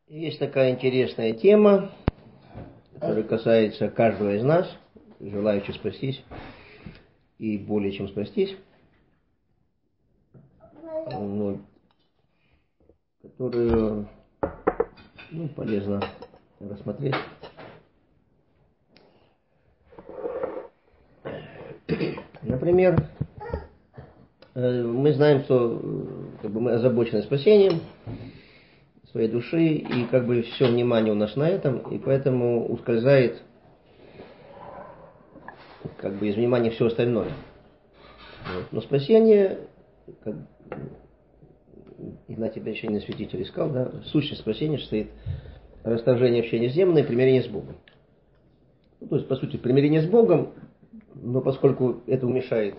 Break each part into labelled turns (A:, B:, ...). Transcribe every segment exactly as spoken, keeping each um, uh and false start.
A: Есть такая интересная тема, которая касается каждого из нас, желающих спастись и более чем спастись, ну, которую ну, полезно рассмотреть. Например, мы знаем, что как бы, мы озабочены спасением своей души, и как бы все внимание у нас на этом, и поэтому ускользает как бы из внимания все остальное. Вот. Но спасение, как Игнатий Брянчанин Святитель искал, да, сущность спасения состоит в расторжении общения с демоном и примирении с Богом. Ну, то есть, по сути, примирение с Богом, но поскольку это уменьшает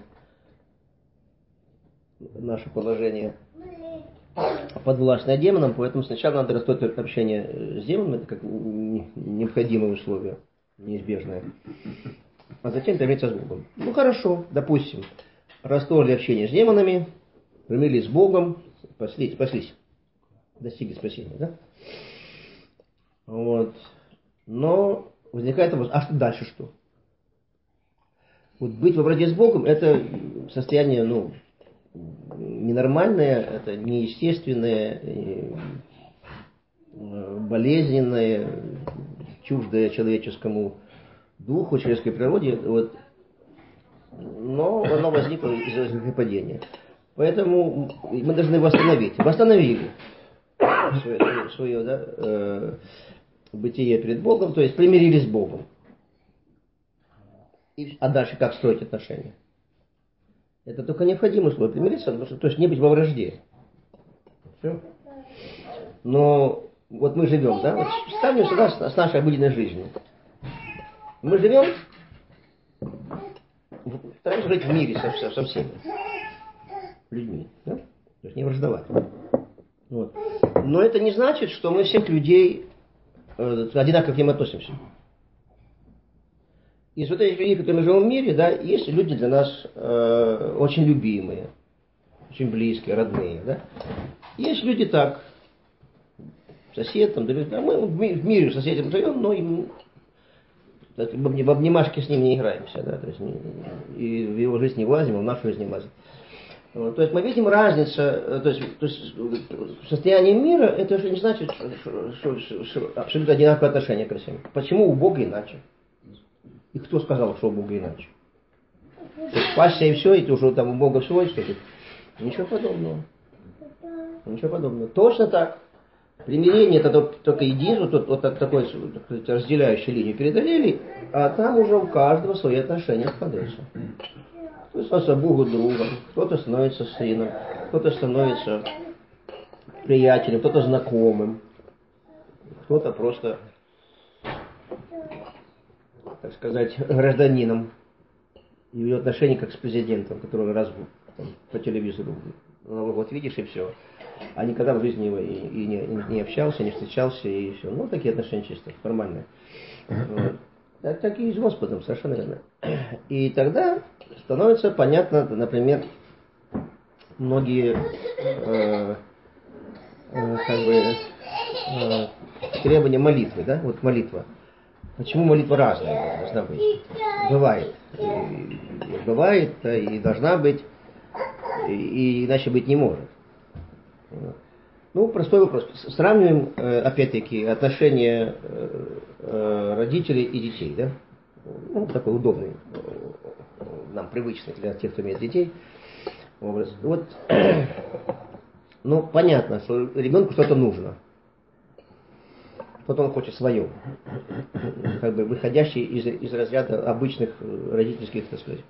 A: наше положение подвластное демонам, поэтому сначала надо расторгнуть общение с демоном, это как необходимое условие, неизбежное, а затем примириться с Богом. Ну хорошо, допустим, расторгли общение с демонами, примирились с Богом, спаслись, спаслись, достигли спасения, да? Вот. Но возникает вопрос, а что дальше что? Вот быть во враге с Богом — это состояние, ну, ненормальное, это неестественное, болезненное, чуждое человеческому духу, человеческой природе, вот. Но оно возникло из-за грехопадения. Поэтому мы должны восстановить. Восстановили свое, свое, свое да, э, бытие перед Богом, то есть примирились с Богом. И, а дальше как строить отношения? Это только необходимое условие примириться, то есть не быть во вражде. Все. Но вот мы живем, да, вот ставим сюда с, с нашей обыденной жизнью. Мы живем, стараемся жить в мире со, со всеми людьми, да? То есть не враждовать. Вот. Но это не значит, что мы всех людей э, одинаково к ним относимся. Из вот этих людей, которые мы живем в мире, да, есть люди для нас э, очень любимые, очень близкие, родные, да. Есть люди так, сосед, там, да, мы в мире с соседям живем, но им, так, в обнимашке с ним не играемся, да, то есть не, и в его жизнь не влазим, а в нашу жизнь не влазим. Вот, то есть мы видим разницу, то есть, то есть состояние мира, это же не значит, что, что, что, что абсолютно одинаковое отношение ко всем. Почему у Бога иначе? И кто сказал, что у Бога иначе? То есть спасся и все, и ты уже там у Бога свой, что ли? Ничего подобного. Ничего подобного. Точно так. Примирение это только единство, вот, вот такой разделяющей линию преодолели, а там уже у каждого свои отношения складываются. Кто-то становится Богу другом, кто-то становится сыном, кто-то становится приятелем, кто-то знакомым, кто-то просто, так сказать, гражданином. И ее отношения как с президентом, который раз там, по телевизору Новый год видишь и все. А никогда в жизни его и, и не, не общался, не встречался и все. Ну, такие отношения чисто, нормальные. Вот. Так, так и с Господом, совершенно верно. И тогда становится понятно, например, многие э, э, как бы, э, требования молитвы, да, вот молитва. Почему молитва разная должна быть? Бывает. И, и бывает, и должна быть, и, и иначе быть не может. Ну, простой вопрос. Сравниваем, опять-таки, отношения родителей и детей, да? Ну, такой удобный, нам привычный для тех, кто имеет детей образ. Вот, ну, понятно, что ребенку что-то нужно. Что-то он хочет свое. Как бы выходящий из, из разряда обычных родительских, так сказать,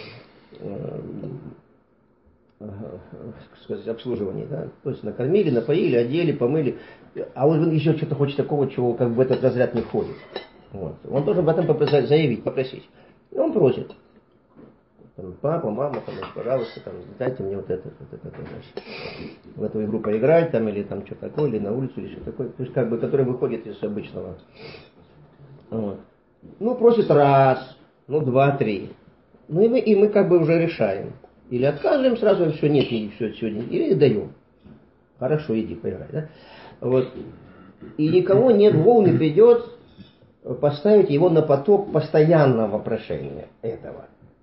A: сказать, обслуживание, да, то есть накормили, напоили, одели, помыли, а он еще что-то хочет такого, чего как бы в этот разряд не входит. Вот. Он должен об этом заявить, попросить. И он просит. Там, папа, мама, там, пожалуйста, там, дайте мне вот это, вот это, значит, в эту игру поиграть, там, или там что такое, или на улицу, или что такое, то есть как бы, который выходит из обычного. Вот. Ну, просит раз, ну, два, три. Ну, и мы, и мы как бы уже решаем. Или отказываем сразу, все, нет, и все сегодня, или даем. Хорошо, иди, поиграй, да? Вот. И никого нет в голову не придет поставить его на поток постоянного прошения этого.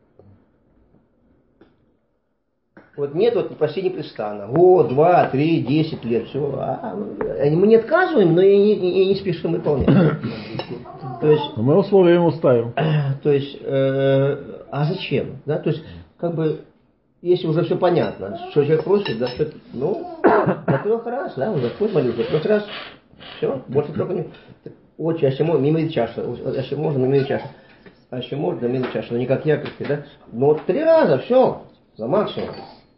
A: Вот нет, вот почти непрестанно. Год, два, три, десять лет, все. А, мы не отказываем, но и не, и не спешим выполнять. То есть,
B: мы условия ему ставим.
A: То есть, э, а зачем? Да? То есть, как бы, если уже все понятно, что человек просит, да, что, ну, на трех раз, да, уже хоть молился, трех раз, все, больше только не... Очень, а еще можно, мимо чаша, а еще можно, мимо чаша, а еще можно, мимо чаша, но не как якорь, да? Но вот три раза, все, за максимум.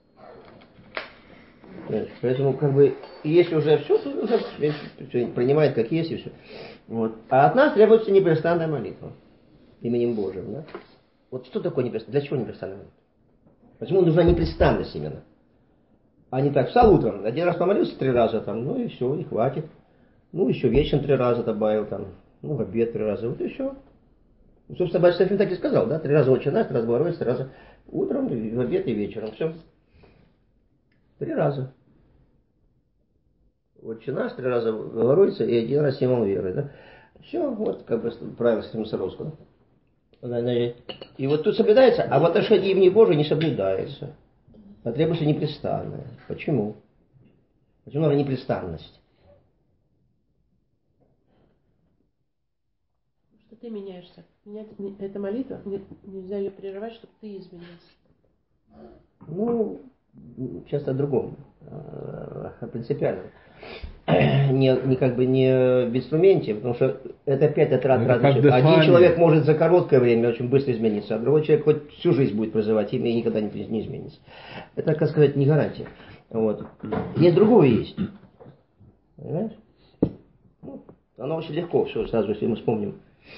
A: Поэтому, как бы, если уже все, то уже все принимает как есть и все. Вот. А от нас требуется непрестанная молитва именем Божьим, да? Вот что такое непрестанная? Для чего непрестанная молитва? Почему нужна непрестанность именно? А не так, встал утром, один раз помолился три раза, там, ну и все, и хватит. Ну, еще вечером три раза добавил, там, ну, в обед три раза, вот и все. Ну, собственно, Батюшка Серафим так и сказал, да? Три раза Отче наш, три раза Богородица, три раза утром, и в обед и вечером, все. Три раза. Отче наш, три раза Богородица и один раз символ веры, да? Все, вот как бы правило Саровского. И вот тут соблюдается, а в отношении имени Божия не соблюдается. А требуется непрестанное. Почему? Почему нужна непрестанность?
C: Что ты меняешься. Менять эта молитва, нельзя ее прерывать, чтобы ты изменился.
A: Ну, сейчас о другом. Принципиально. Не, не как бы не в инструменте, потому что это опять отрад радости. Один человек может за короткое время очень быстро измениться, а другой человек хоть всю жизнь будет прозывать имя и никогда не, не изменится. Это, как сказать, не гарантия. Вот. Есть другое есть. Понимаешь? Ну, оно очень легко, все сразу, если мы вспомним.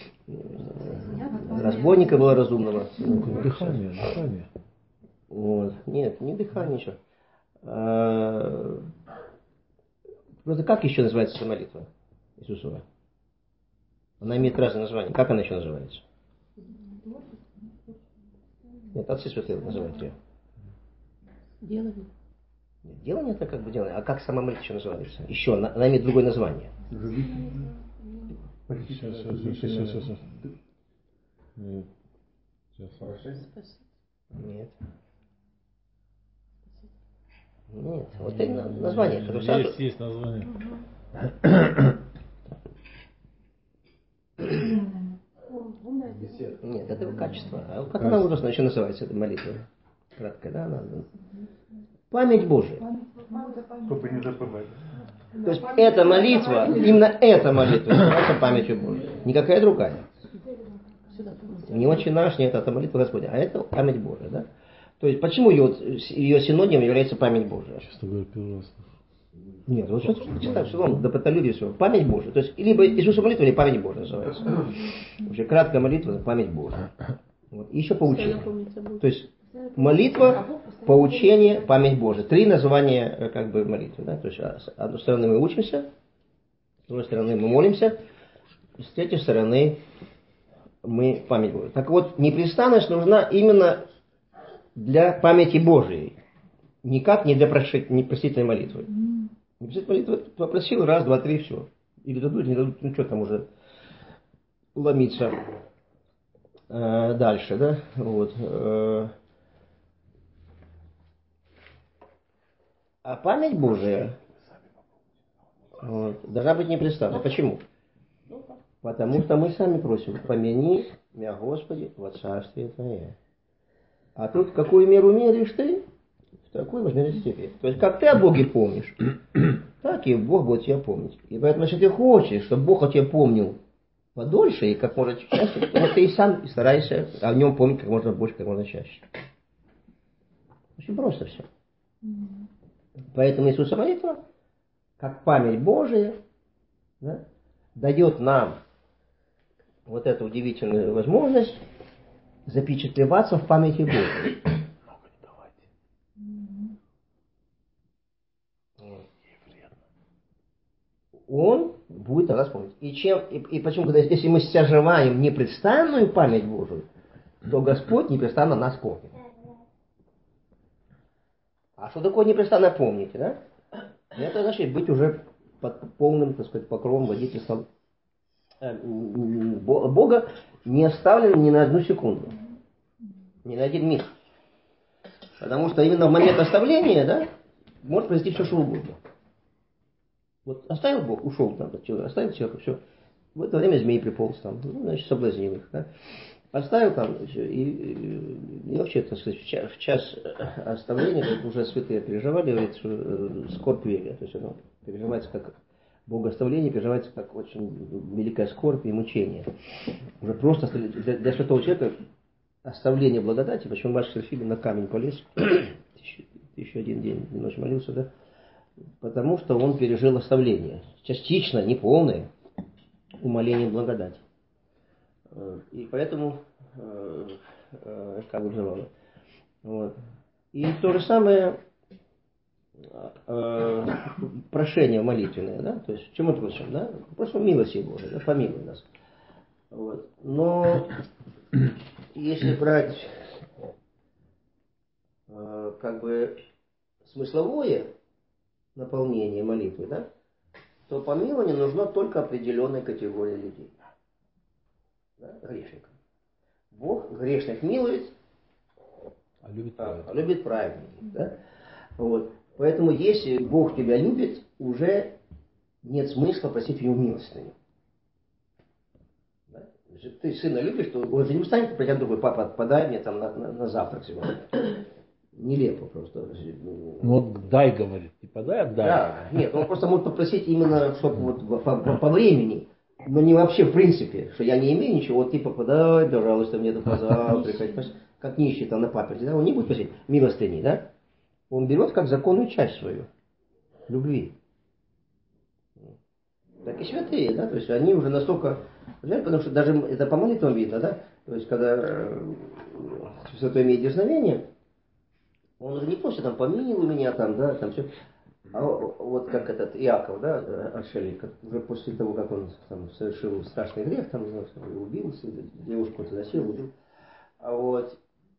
A: Разбойника было разумного.
B: Дыхание, дыхание.
A: Вот. Нет, не дыхание, ничего. А... Просто как еще называется эта молитва Иисусова? Она имеет разные названия. Как она еще называется? Нет, отцы святые называют ее.
C: Делание.
A: Нет, делание это как бы делание. А как сама молитва еще называется? Еще, она, она имеет другое название.
B: Сейчас, сейчас, сейчас, сейчас, сейчас. Сейчас.
A: Нет. Нет, вот это название.
B: Есть,
A: сразу...
B: есть название.
A: Нет, это его качество. А как она ужасно еще называется, эта молитва? Краткая, да? Она... Память Божия.
D: Чтобы не забывать.
A: То есть эта молитва, именно эта молитва называется памятью Божией. Никакая другая. Не Отче наш, нет, это молитва Господня, а это память Божия, да? То есть почему ее, ее синонимом является память Божия?
B: Честно говоря, первый раз.
A: Нет, вот что читаю, все равно, до патолюбия все. Память Божия. То есть либо Иисуса молитва, или память Божия называется. Вообще краткая молитва, память Божия. Вот. И еще поучение. То есть молитва, поучение, память Божия. Три названия как бы молитвы. Да? То есть с одной стороны мы учимся, с другой стороны мы молимся, с третьей стороны мы память Божия. Так вот, непрестанность нужна именно для памяти Божией. Никак не для простительной молитвы. Простительной молитвы попросил раз, два, три, все. Или дадут, не дадут, ну что там уже ломиться э, дальше, да? Вот. Э, а память Божия вот, должна быть непрестанной. Почему? Потому что мы сами просим: помяни меня, Господи, во царствие Твое. А тут в какую меру меришь ты, в такую возьмешь степень. То есть как ты о Боге помнишь, так и Бог будет тебя помнить. И поэтому, если ты хочешь, чтобы Бог о тебе помнил подольше и как можно чаще, то ты и сам старайся о нем помнить как можно больше, как можно чаще. Очень просто все. Поэтому Иисуса молитва, как память Божия, да, дает нам вот эту удивительную возможность запечатлеваться в памяти Божией. Он будет тогда вспомнить. И, чем, и, и почему, когда, если мы стяжеваем непрестанную память Божию, то Господь непрестанно нас помнит. А что такое непрестанно помнить, да? Это значит быть уже под полным, так сказать, покровом водительства Бога, не оставлен ни на одну секунду, ни на один миг. Потому что именно в момент оставления, да, может произойти все, что угодно. Вот оставил Бог, ушел там, оставил человека, все. В это время змей приполз там, ну, значит, соблазнил их, да. Оставил там, и, и, и вообще, так сказать, в час, в час оставления, как уже святые переживали, говорит, что э, скорбь верия, то есть оно переживается как богоставление, переживается как очень великая скорбь и мучение. Уже просто для, для святого человека оставление благодати, почему ваш Серафим на камень полез, еще один день и ночь молился, да, потому что он пережил оставление, частично, не полное, умоление благодати. И поэтому э, э, как бы желала. Вот. И то же самое э, прошение молитвенное, да, то есть, чем мы просим, да, просим милости Божией, да, помилуй нас. Вот. Но если брать э, как бы смысловое наполнение молитвы, да, то помилование нужно только определенной категории людей. Да, грешникам. Бог грешных милует,
B: А любит
A: а,
B: праведников.
A: а любит праведников. Да? Вот. Поэтому если Бог тебя любит, уже нет смысла просить у него милостыню. Да? Если ты сына любишь, то он же не устанет просить другой: папа, подай мне там на, на, на завтрак сегодня. Нелепо просто.
B: Ну вот дай, говорит, не подай, а дай.
A: Да, нет, он просто может попросить именно, чтобы вот по, по, по времени. Но не вообще в принципе, что я не имею ничего, вот типа подай, пожалуйста, мне тут позавтракать, как нищий там на паперти, да, он не будет просить милостыни, да? Он берет как законную часть свою, любви. Так и святые, да, то есть они уже настолько, потому что даже это по молитвам видно, да, то есть когда святой имеет дерзновение, он уже не просит там помилуй меня там, да, там все. А вот как этот Иаков, да, отшельник, уже после того, как он там совершил страшный грех, там, убил девушку, насиловал, убил, а вот,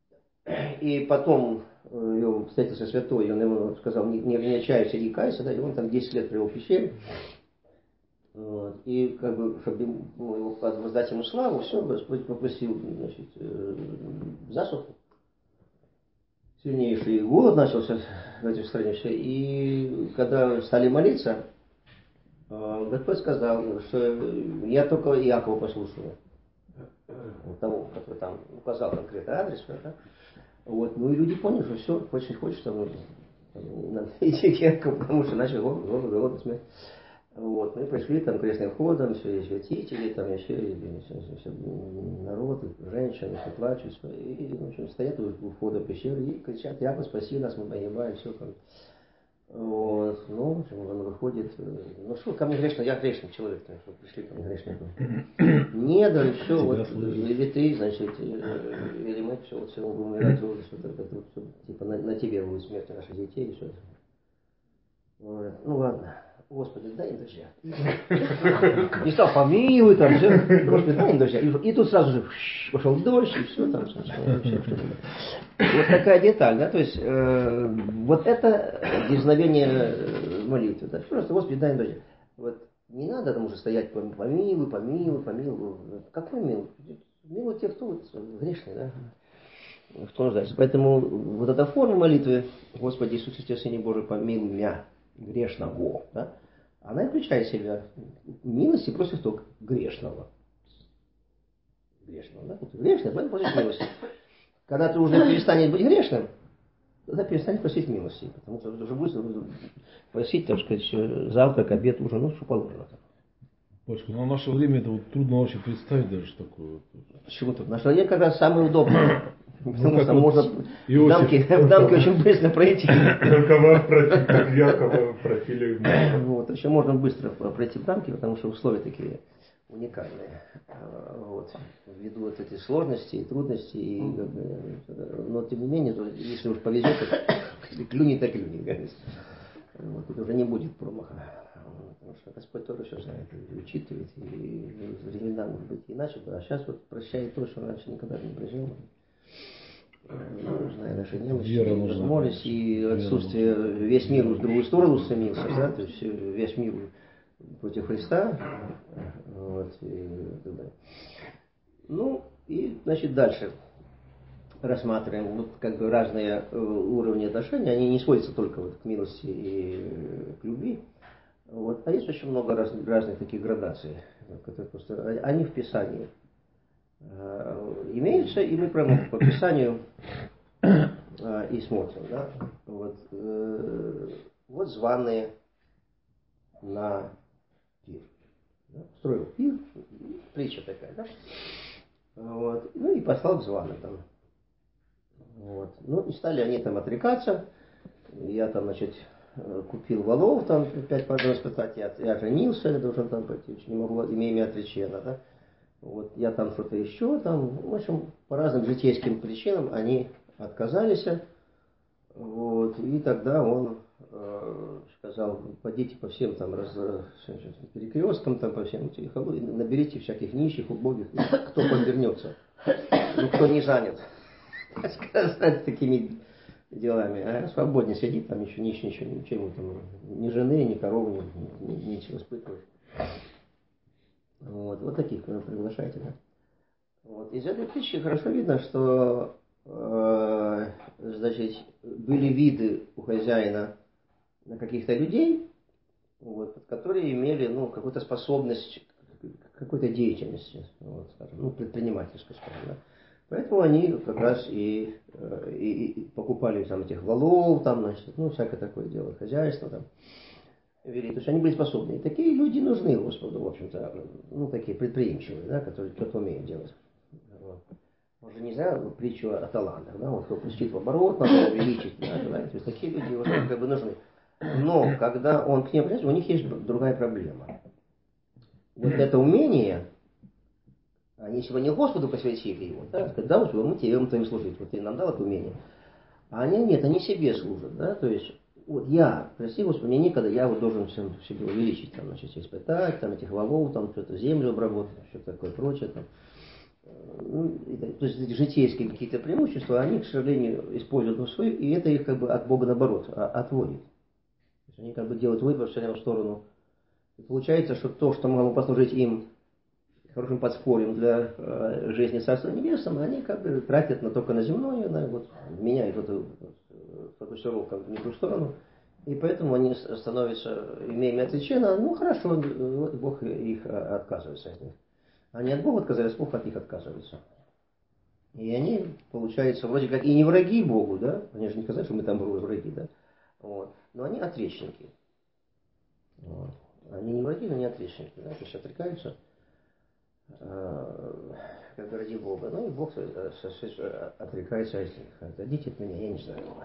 A: и потом его встретился святой, и он ему сказал: не, не, не отчаивайся, не кайся, да, и он там десять лет провел в пещере, вот, и как бы, чтобы ему, ну, воздать ему славу, все, Господь попросил, значит, засуху. Сильнейший голод начался в этой стране. И когда стали молиться, Господь сказал, что я только Иакова послушаю. Того, который там указал конкретный адрес. Да? Вот. Ну и люди поняли, что все, очень хочется, нужно идти к Иакову, потому что начал голод, голод, голод, смерть. Вот. Мы пришли там крестным ходом, все святители, там еще и, и, все, народ, и женщины, все плачут, и, в общем, стоят у входа в пещеру и кричат: Яков, спаси нас, мы погибаем, все там. Вот. Ну, в общем, он выходит: ну что, ко мне грешно, я грешный человек, так что пришли ко мне грешником. Не, да, и все, вот, или ты, значит, или мы, все, вот все, мы будем умирать, вот, что-то, вот, все, типа, на, на тебе будет смерть наших детей, и все. Вот. Ну ладно. Господи, дай им дождя. Не стал помилуй, там все. Господи, дай им дождя. И, и тут сразу же пошел дождь, и все там. Все, все, все. Вот такая деталь, да, то есть э, вот это дерзновение молитвы. Да? Просто: Господи, дай им дождя. Вот не надо там уже стоять: помилуй, помилуй, помилуй. Какой милуй? Милуй тех, кто вот грешный, да? Кто нуждается. Поэтому вот эта форма молитвы: Господи Иисусе Христе, Сыне Божий, помилуй меня, грешного, да? Она включает в себя милости против только грешного. Грешного, да? Грешный, поэтому просить милости. Когда ты уже перестанешь быть грешным, тогда перестанешь просить милости. Потому что ты уже будешь просить, так сказать, завтрак, обед, ужин, ну, что положено.
B: Пашка, ну в наше время это вот трудно вообще представить даже такое.
A: Почему тут? Наше время как раз самое удобное. Потому
B: ну,
A: что
B: вот
A: можно в дамке, в дамке очень быстро пройти.
D: Якова просили, как Якова просили.
A: Вот, еще можно быстро пройти в дамке, потому что условия такие уникальные. Вот. Ввиду вот этих сложностей и трудностей. И, но тем не менее, если уж повезет, то клюнет, так клюнет. Вот, тут уже не будет промаха. Потому что Господь тоже все знает и учитывает. И времена может быть иначе. А сейчас вот прощает то, что раньше никогда не прощал. Зная наши немощи, возможности и отсутствие, весь мир в другую сторону стремился, да, то есть весь мир против Христа. Вот, и так далее. Ну, и, значит, дальше рассматриваем вот, как бы разные уровни отношений. Они не сводятся только вот к милости и к любви. Вот. А есть очень много раз, разных таких градаций, которые просто, они в Писании э, имеются, и мы прямо по Писанию э, и смотрим. Да? Вот, э, вот званые на пир. Да? Строил пир, притча такая, да? Вот. Ну и послал к званым там. Вот. Ну и стали они там отрекаться. Я там, значит, купил валов, там пять можно испытать, я, я женился, я должен там пойти, не могу, имея имя отречено, да. Вот я там что-то еще, там, в общем, по разным житейским причинам они отказались. Вот, и тогда он э, сказал, пойдите по всем там раз, перекресткам, там, по всем этим, наберите всяких нищих, убогих, кто подвернется, ну, кто не занят, сказать, такими делами, а свободнее сидит, там еще ничего, ничего, ничего, там, ни жены, ни коровы, ни, ни, ничего испытывать. Вот, вот таких приглашайте, да. Вот. Из этой притчи хорошо видно, что э, значит, были виды у хозяина на каких-то людей, вот, которые имели ну, какую-то способность к какой-то деятельности, вот, скажем, ну, предпринимательской, скажем, да. Поэтому они как раз и, и, и покупали там этих валов, там, значит, ну, всякое такое дело, хозяйство там вели. То есть они были способны. И такие люди нужны Господу, в общем-то, ну, такие предприимчивые, да, которые что-то умеют делать. Вот. Он же не знаю притчу о талантах, да, вот кто пустит в оборот, надо увеличить, да, да, то есть такие люди уже как бы нужны. Но когда он к ним придет, у них есть другая проблема. Вот это умение, они сегодня Господу посвятили его, да, сказать, да, вот мы тебе твоим служить, вот ты нам дал это умение. А они нет, они себе служат, да, то есть вот я, прости Господи, мне некогда, я вот должен всем себе увеличить, там, значит, испытать, там, этих валов, там, что-то землю обработать, что-то такое прочее, там. Ну, то есть эти житейские какие-то преимущества, они, к сожалению, используют в свою, и это их как бы от Бога наоборот, отводит. То есть они как бы делают выбор все время в сторону. И получается, что то, что могло послужить им хорошим подспорьем для э, жизни Царства Небесного, они как бы тратят на, только на земное, на, вот, меняют эту фокусировку в не ту сторону. И поэтому они становятся, имея отречено, ну хорошо, вот Бог их отказывается от них. Они от Бога отказались, Бог от них отказывается. И они, получается, вроде как и не враги Богу, да? Они же не сказали, что мы там враги, да? Вот. Но они отречники. Вот. Они не враги, но не отречники, да? То есть отрекаются, э, как бы ради Бога. Ну и Бог отрекается от них. Отойдите от меня, я не знаю вас.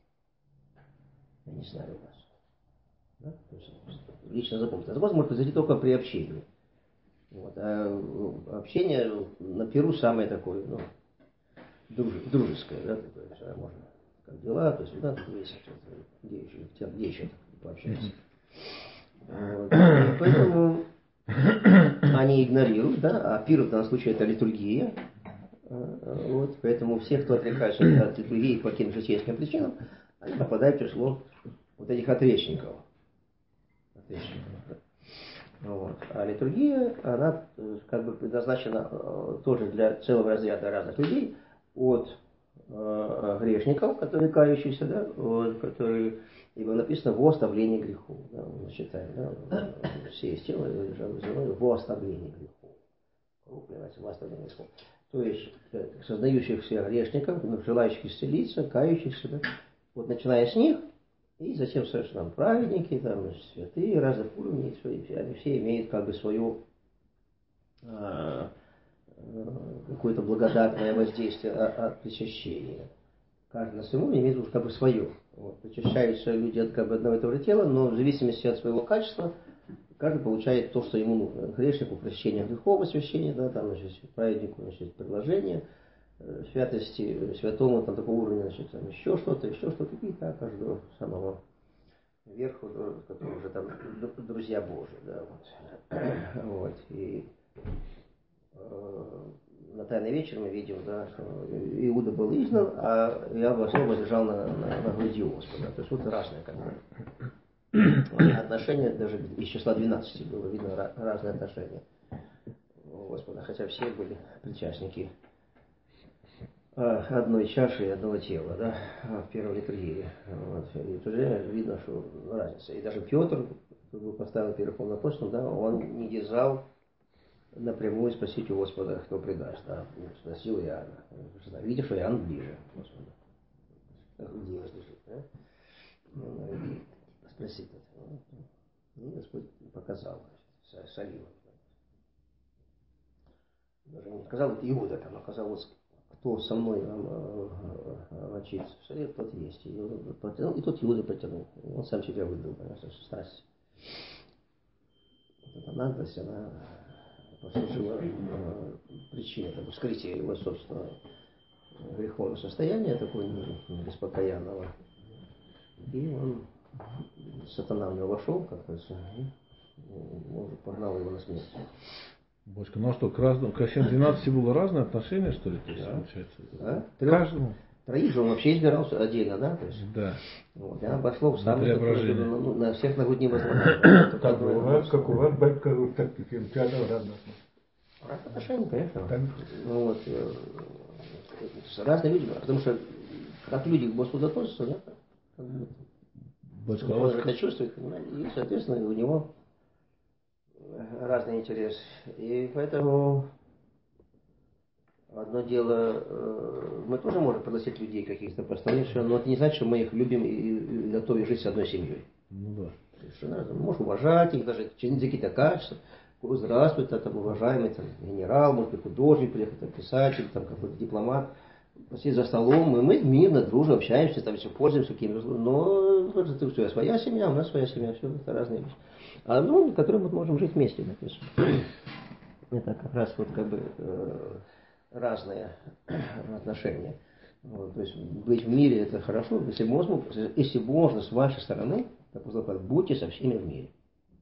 A: Я не знаю вас. Да? То есть, лично запомните. Закон может произойти только при общении. Вот. А общение на пиру самое такое, ну, друж, дружеское, да, такое, всегда можно, как дела, то есть, да, есть, где еще, где еще пообщаться. Вот. И поэтому они игнорируют, да, а пир в данном случае это литургия. Вот. Поэтому все, кто отрекается от литургии по каким-то житейским причинам, они попадают в число вот этих отречников. Отречников. Вот. А литургия, она как бы предназначена э, тоже для целого разряда разных людей, от э, грешников, которые кающиеся, да, вот, которые, ибо написано во оставлении грехов, да, мы считаем, да, все есть тело, во оставлении грехов, во оставлении грехов. То есть э, сознающихся грешников, желающих исцелиться, кающихся, да, вот начиная с них. И затем, совершенно, праведники, там, святые, разных уровней, они все имеют как бы свое а, какое-то благодатное воздействие от причащения. Каждый на своем уровне имеет уже как бы свое. Вот. Причащаются люди от как бы одного и того же тела, но в зависимости от своего качества каждый получает то, что ему нужно. Грешнику прощение грехов, освящение, да, там, значит, праведнику, значит, предложение святости, святому там такого уровня, значит, там еще что-то, еще что-то, и так каждого самого верху, который уже там друзья Божии, да, вот. Вот. И э, на Тайный вечер мы видим, да, что Иуда был изгнан, а Иоанн воздержал на, на, на груди Господа. То есть вот разное как бы отношения даже из числа двенадцати было видно разные отношения у Господа, хотя все были причастники одной чаши и одного тела, да, в первой литургии. Вот. И тоже видно, что разница. И даже Петр, который был поставлен первым апостолом, да, он не дерзал напрямую спросить у Господа, кто предаст, да, спросил Иоанна. Видишь, что Иоанн ближе Господа. Где лежит, да? Ну, спросить это. Ну, Господь показал, солил. Даже не сказал, вот Иуда там, а сказал, вот кто со мной мочится, тот есть. И, и тот Иуда потянул. Он сам себя выдал, конечно, страсть. Вот эта наглость, она послужила э, причиной, так, вскрытия его собственного греховного состояния, такого беспокоянного. И он, сатана в него вошел, как говорится, и он погнал его на смерть.
B: Бочка, ну а что, к, разным, к всем двенадцати было разное отношение, что ли, то есть,
A: да.
B: получается?
A: Да?
B: Каждому?
A: Троих же он вообще избирался отдельно, да? То есть,
B: да.
A: Вот, и обошло в самом
B: преображение.
A: Ну, на всех на грудь не возлагали.
D: Как у вас, как у вас, батька, вот так, таким чадом разных.
A: Разные отношения, конечно.
D: Так.
A: Ну, вот, э, с разными людьми, потому что как люди к Господу относятся, да? Как бы,
B: Бочка,
A: он
B: а
A: же это чувствует, понимаете, и, соответственно, у него разный интерес. И поэтому одно дело, мы тоже можем пригласить людей каких-то посторонних, но это не значит, что мы их любим и готовы жить с одной семьей.
B: ну да.
A: То есть, что надо, можешь уважать их, даже через какие-то качества. Здравствуйте, там, уважаемый там, генерал, может быть, художник, приехал, там, писатель, там, какой-то дипломат. Посидеть за столом, и мы мирно, дружно общаемся, там все пользуемся какими-то, но это все, своя семья, у нас своя семья, все это разные вещи. А ну, в которой мы можем жить вместе, написано. Это как раз вот как бы э, разные отношения. Вот, то есть быть в мире это хорошо, если можно, если можно с вашей стороны, как сказать, будьте со всеми в мире.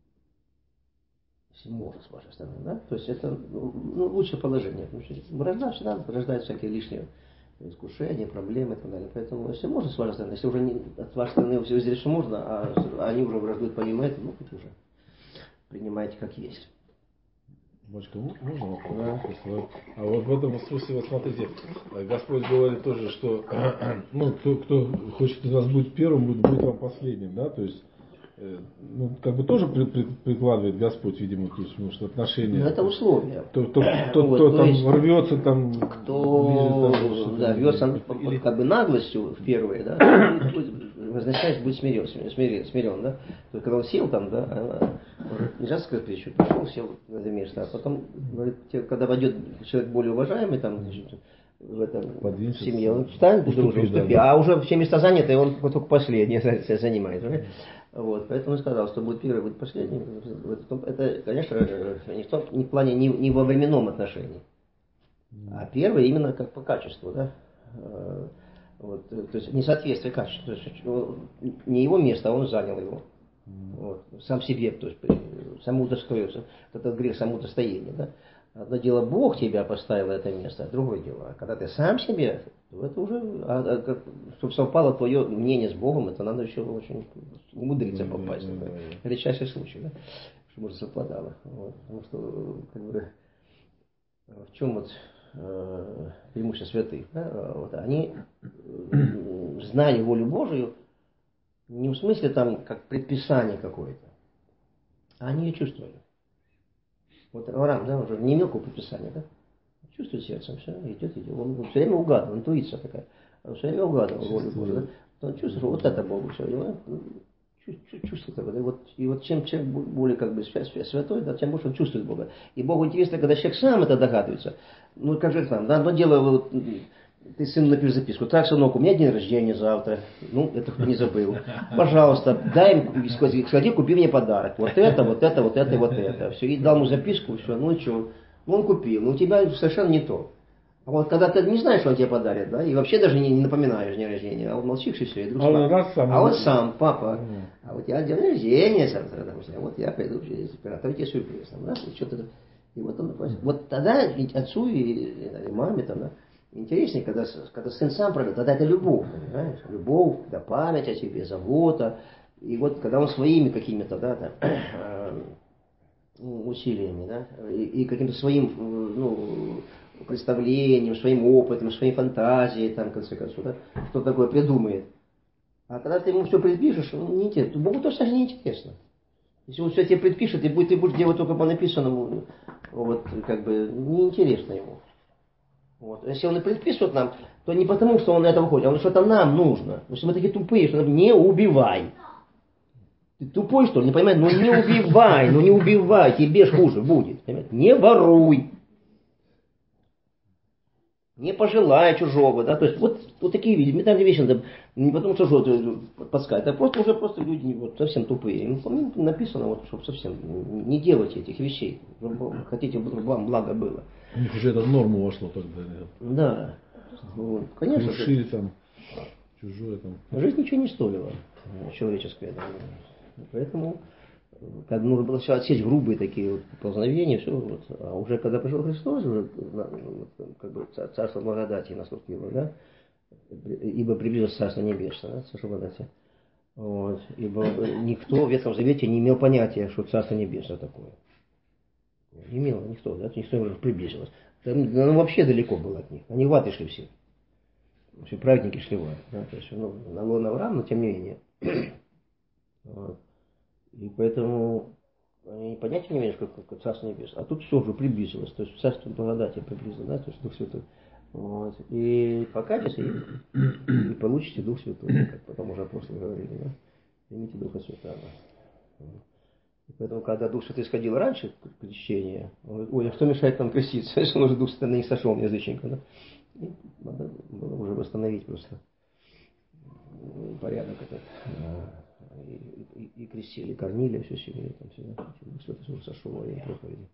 A: Если можно с вашей стороны, да? То есть это ну, лучшее положение. Потому что рождать всегда рождают всякие лишние искушения, проблемы и так далее. Поэтому, если можно с вашей стороны, если уже не, от вашей стороны все здесь, что можно, а они уже враждуют помимо этого, ну, хоть уже принимайте как есть.
B: Бочка, можно вопрос?
A: Да.
B: Вот, а вот в этом смысле, вот смотрите, Господь говорит тоже, что ну, кто, кто хочет из вас быть первым, будет, будет вам последним, да, то есть ну, как бы тоже при, при, прикладывает Господь, видимо, то есть, может, отношения.
A: Ну, это условия.
B: Кто, кто, кто,
A: вот,
B: кто там
A: есть,
B: рвется, там...
A: кто
B: ближе, там,
A: да, рвется или... как бы наглостью в первые, да, возвращаясь быть смирен, смирен, смирен, да. То есть, когда он сел там, да, нельзя сказать притчу, пришел, сел в это место, а потом, говорит, когда войдет человек более уважаемый, там, значит, в этом в семье, он встанет, уступи, уступи, да, да. А уже все места заняты, он только последний занимает. Да? Вот, поэтому я сказал, что будет первый, будет последний. Это, конечно, не в, том, не в плане, не, не во временном отношении, а первый именно как по качеству, да. Вот, то есть несоответствие качеству. То есть, не его место, а он занял его. Вот, сам себе, то есть самоудостоился. Этот грех самоудостоения, да. Одно дело, Бог тебя поставил в это место, а другое дело, а когда ты сам себе, то это уже, а, а, как, чтобы совпало твое мнение с Богом, это надо еще очень умудриться попасть. Это редчайший случай, да, чтобы уже совпадало. Вот, потому что, как бы, в чем вот э, преимущество святых, да, вот, они, э, зная волю Божию, не в смысле там, как предписание какое-то, а они ее чувствовали. Вот Авраам, да, он же не имел какого предписания, да? Чувствует сердцем, все, идет, идет. Он все время угадывал, интуиция такая. Он все время угадывал волю Божию, да? Он чувствует, что вот это Богу все. И он чувствует это. И вот, и вот чем человек более как бы святой, да, тем больше он чувствует Бога. И Богу интересно, когда человек сам это догадывается. Ну, как же там, да, одно дело, вот, ты сыну напишешь записку. Так, сынок, у меня день рождения завтра. Ну, это кто не забыл. Пожалуйста, дай, сходи, купи мне подарок. Вот это, вот это, вот это, вот это. Все, и дал ему записку, все, ну и что? Ну, он купил. Но у тебя совершенно не то. А вот когда ты не знаешь, что он тебе подарит, да, и вообще даже не, не напоминаешь день рождения, а вот молчишь и все. И вдруг, а, он раз сам, а он сам, папа, mm. а вот я день рождения завтра, допустим, а вот я пойду через оператор, тебе сюрприз. Там, да, и, что-то, и вот он, вот тогда отцу и, и маме там, да, интереснее, когда, когда сын сам пройдет, тогда это любовь, понимаешь? Любовь, да, память о тебе, забота. И вот когда он своими какими-то, да, там, усилиями, да, и, и каким-то своим, ну, представлением, своим опытом, своей фантазией, там, в конце концов, да, что такое придумает. А когда ты ему все предпишешь, он не интересно. Богу тоже не интересно. Если он все тебе предпишет, и будет, ты будешь делать только по написанному, вот, как бы, неинтересно ему. Вот. Если он и предписывает нам, то не потому, что он этого хочет, а потому что это нам нужно. Потому что мы такие тупые, что не убивай. Ты тупой, что ли, не понимаешь? Ну не убивай, ну не убивай, тебе ж хуже будет. Понимаете? Не воруй. Не пожелай чужого, да, то есть вот, вот такие элементарные вещи надо, не потому что что подсказать, а просто уже просто люди вот, совсем тупые. Им написано, вот, чтобы совсем не делать этих вещей, хотите, чтобы вам благо было.
B: У них уже это в норму вошло тогда.
A: Да, вот, конечно.
B: Крушили там, чужое там.
A: Жизнь ничего не стоила, человеческая, да. Поэтому как нужно было сначала отсечь грубые такие вот познавения, все, вот. А уже когда пришел Христос, уже как бы царство благодати наступило, да, ибо приблизилось царство небесное, да, царство благодати. Вот. Ибо никто в Ветхом Завете не имел понятия, что царство небесное такое. Не имел никто, да, никто уже приблизилось. Там, ну, вообще далеко было от них. Они в ад шли все. Все праведники шли в ад, да, то есть, ну, на лон Авраам, но тем не менее. Вот. И поэтому они понятия не имеют, что такое Царство Небесное. А тут все уже приблизилось. То есть Царство благодати приблизилось, да, то есть Дух Святой. Вот. И покайтесь, и, и получите Дух Святой, как потом уже апостолы говорили, да. Примите Духа Святого. И поэтому, когда Дух Святой сходил раньше крещения, он говорит: ой, а что мешает нам креститься, если он уже Дух Святой не сошел на язычников, да? И надо было уже восстановить просто порядок этот. И, и, и крестили, кормили всю семью, там всегда, что-то сошел во время проповеди.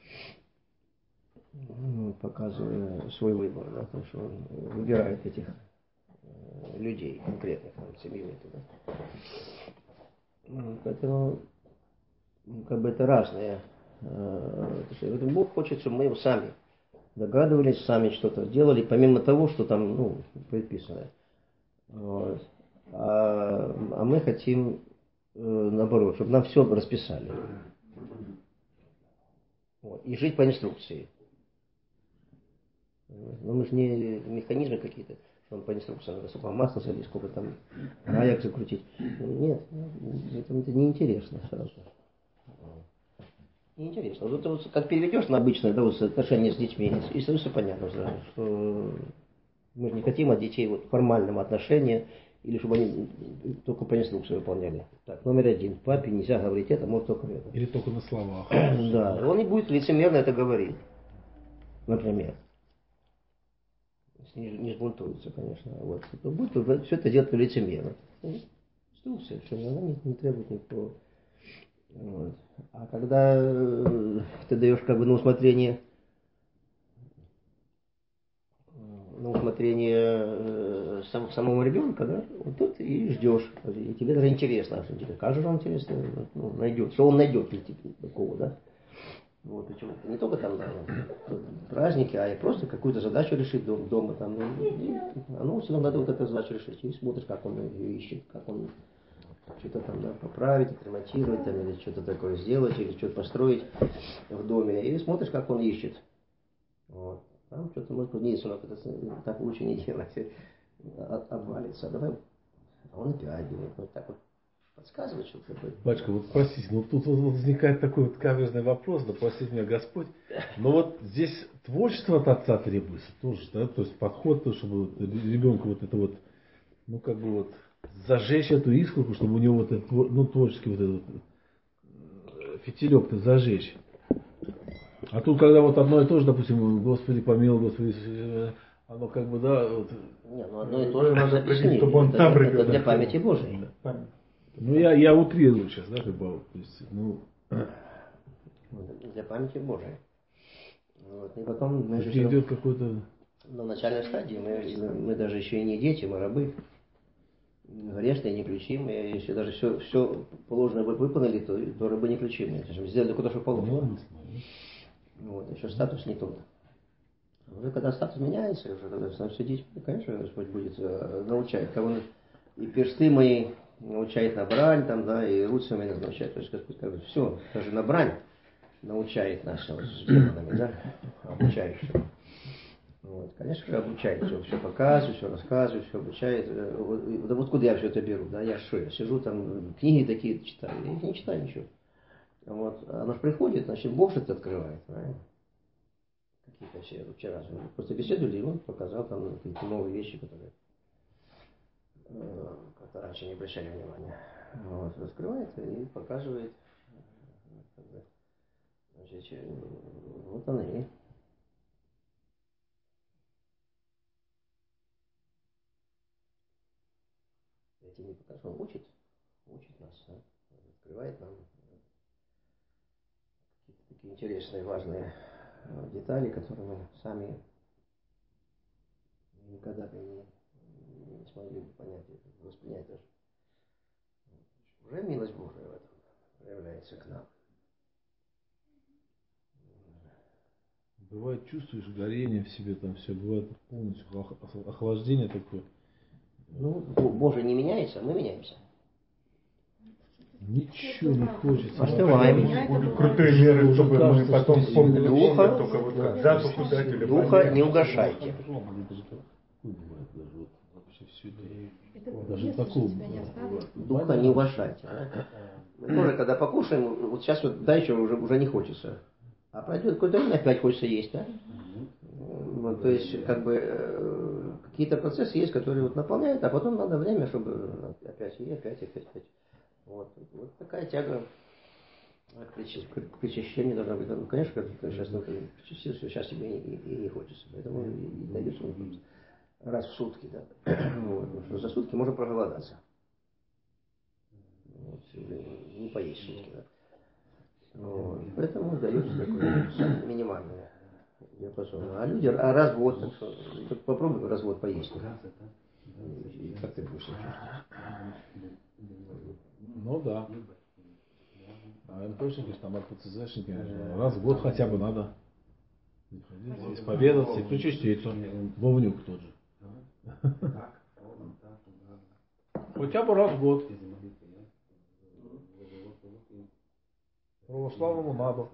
A: Ну, показывая свой выбор, да, потому что он выбирает этих э, людей конкретных, там, семью эту, да. Ну, поэтому, как бы это разные. Э, Бог хочет, чтобы мы его сами догадывались, сами что-то делали, помимо того, что там, ну, предписано. Вот. А, а мы хотим наоборот, чтобы нам все расписали. Вот. И жить по инструкции. Но мы же не механизмы какие-то, что он по инструкции надо сколько масла залить, сколько там гайок закрутить. Нет, это, это неинтересно сразу. Неинтересно. Вот, вот, как переведешь на обычное, да, вот, отношения с детьми, и сразу все понятно сразу, что мы же не хотим от детей вот, формального отношения, или чтобы они только по инструкции выполняли. Так, номер один. Папе нельзя говорить это, может только это.
B: Или только на словах.
A: Да, он не будет лицемерно это говорить. Например. Если не, не сбунтуется, конечно. Вот. То будет все это делать лицемерно. Инструкция, все, она не, не требует никакого. Вот. А когда э, ты даешь как бы на усмотрение на усмотрение э, сам, самого ребенка, да, вот тут и ждешь. И тебе даже интересно, как же он интересно ну, найдет, что он найдет такого, да. Вот, причем не только там да, праздники, а и просто какую-то задачу решить дома, дома там. И, оно все равно надо вот эту задачу решить. И смотришь, как он ее ищет, как он что-то там да, поправить, отремонтировать, там, или что-то такое сделать, или что-то построить в доме. И смотришь, как он ищет. Вот. Там что-то может быть, сынок, это так лучше не делать, обвалится. Давай, а он опять делает, вот так вот подсказывает что-то такое.
B: Батюшка, вот простите, ну тут вот возникает такой вот каверзный вопрос, да простит меня Господь, но вот здесь творчество от отца требуется тоже, да, то есть подход, чтобы ребенку вот это вот, ну как бы вот зажечь эту искорку, чтобы у него вот этот, ну творческий вот этот фитилек-то зажечь. А тут, когда вот одно и то же, допустим, Господи помилуй, Господи, оно как бы, да, вот...
A: Не, ну одно и то же надо объяснить, чтобы он это, это, это для памяти Божией.
D: Да.
B: Ну, я, я утрирую сейчас, да, как бы, то есть, ну...
A: Для памяти Божией. Вот. И потом мы же
B: идет какой-то...
A: На начальной стадии мы, мы даже еще и не дети, мы рабы. Грешные, неключимые. Если даже все, все положенное выполнили, то, то рабы неключимые. Сделали только то, что положено. Вот, еще статус не тот. Уже когда статус меняется, уже когда становишься детьми, конечно, Господь будет научать. Кого и персты мои научает на брань, там, да, и руцами назначает. То есть, как, как, все, даже на брань научает нас вот, с демонами, да, обучает все. Вот, конечно же, обучает все, все показывает, все рассказывает, все обучает. Вот, да вот куда я все это беру, да, я что, я сижу там, книги такие читаю, я их не читаю ничего. Вот, оно же приходит, значит, Бог что-то открывает, правильно? Какие-то все вчера просто беседовали, и он показал там какие-то новые вещи, которые как-то раньше не обращали внимания. Вот, раскрывает и показывает. Значит, вот он и. Эти не покажу, он учит, учит нас, да? Открывает нам какие-то такие интересные, важные детали, которые мы сами никогда бы не, не смогли бы понять, воспринять даже. Уже милость Божия в этом проявляется к нам.
B: Бывает, чувствуешь горение в себе, там все, бывает полностью охлаждение такое.
A: Ну, Божий не меняется, а мы меняемся.
B: Ничего не хочется.
A: Остываем.
D: Будут крутые меры, чтобы мы потом вспомнили
A: Духа,
D: только вот как запаху дать или
A: Духа не угашайте.
B: Даже такого.
A: Духа не угашайте. Мы тоже, когда покушаем, вот сейчас вот дальше уже, уже не хочется. А пройдет какое-то время, опять хочется есть, да? Вот, то есть, как бы, э, какие-то процессы есть, которые вот наполняют, а потом надо время, чтобы опять и опять, опять, опять. Вот, вот такая тяга к причащению должна быть. Ну, конечно, как сейчас ну, причастился, сейчас тебе и, и, и не хочется. Поэтому и, и дается раз в сутки, да. Вот, потому что за сутки можно проголодаться. Вот, не поесть сутки, да. Вот, поэтому дается такой минимальный диапазон. А люди, а раз в год, так что попробуй раз в год поесть. И как ты будешь себя чувствовать?
B: Ну да. А МПшники, там РПЦЗшники, раз в год хотя бы надо исповедаться и причаститься. Вовнюк тот же. Хотя бы раз в год. Православному надо.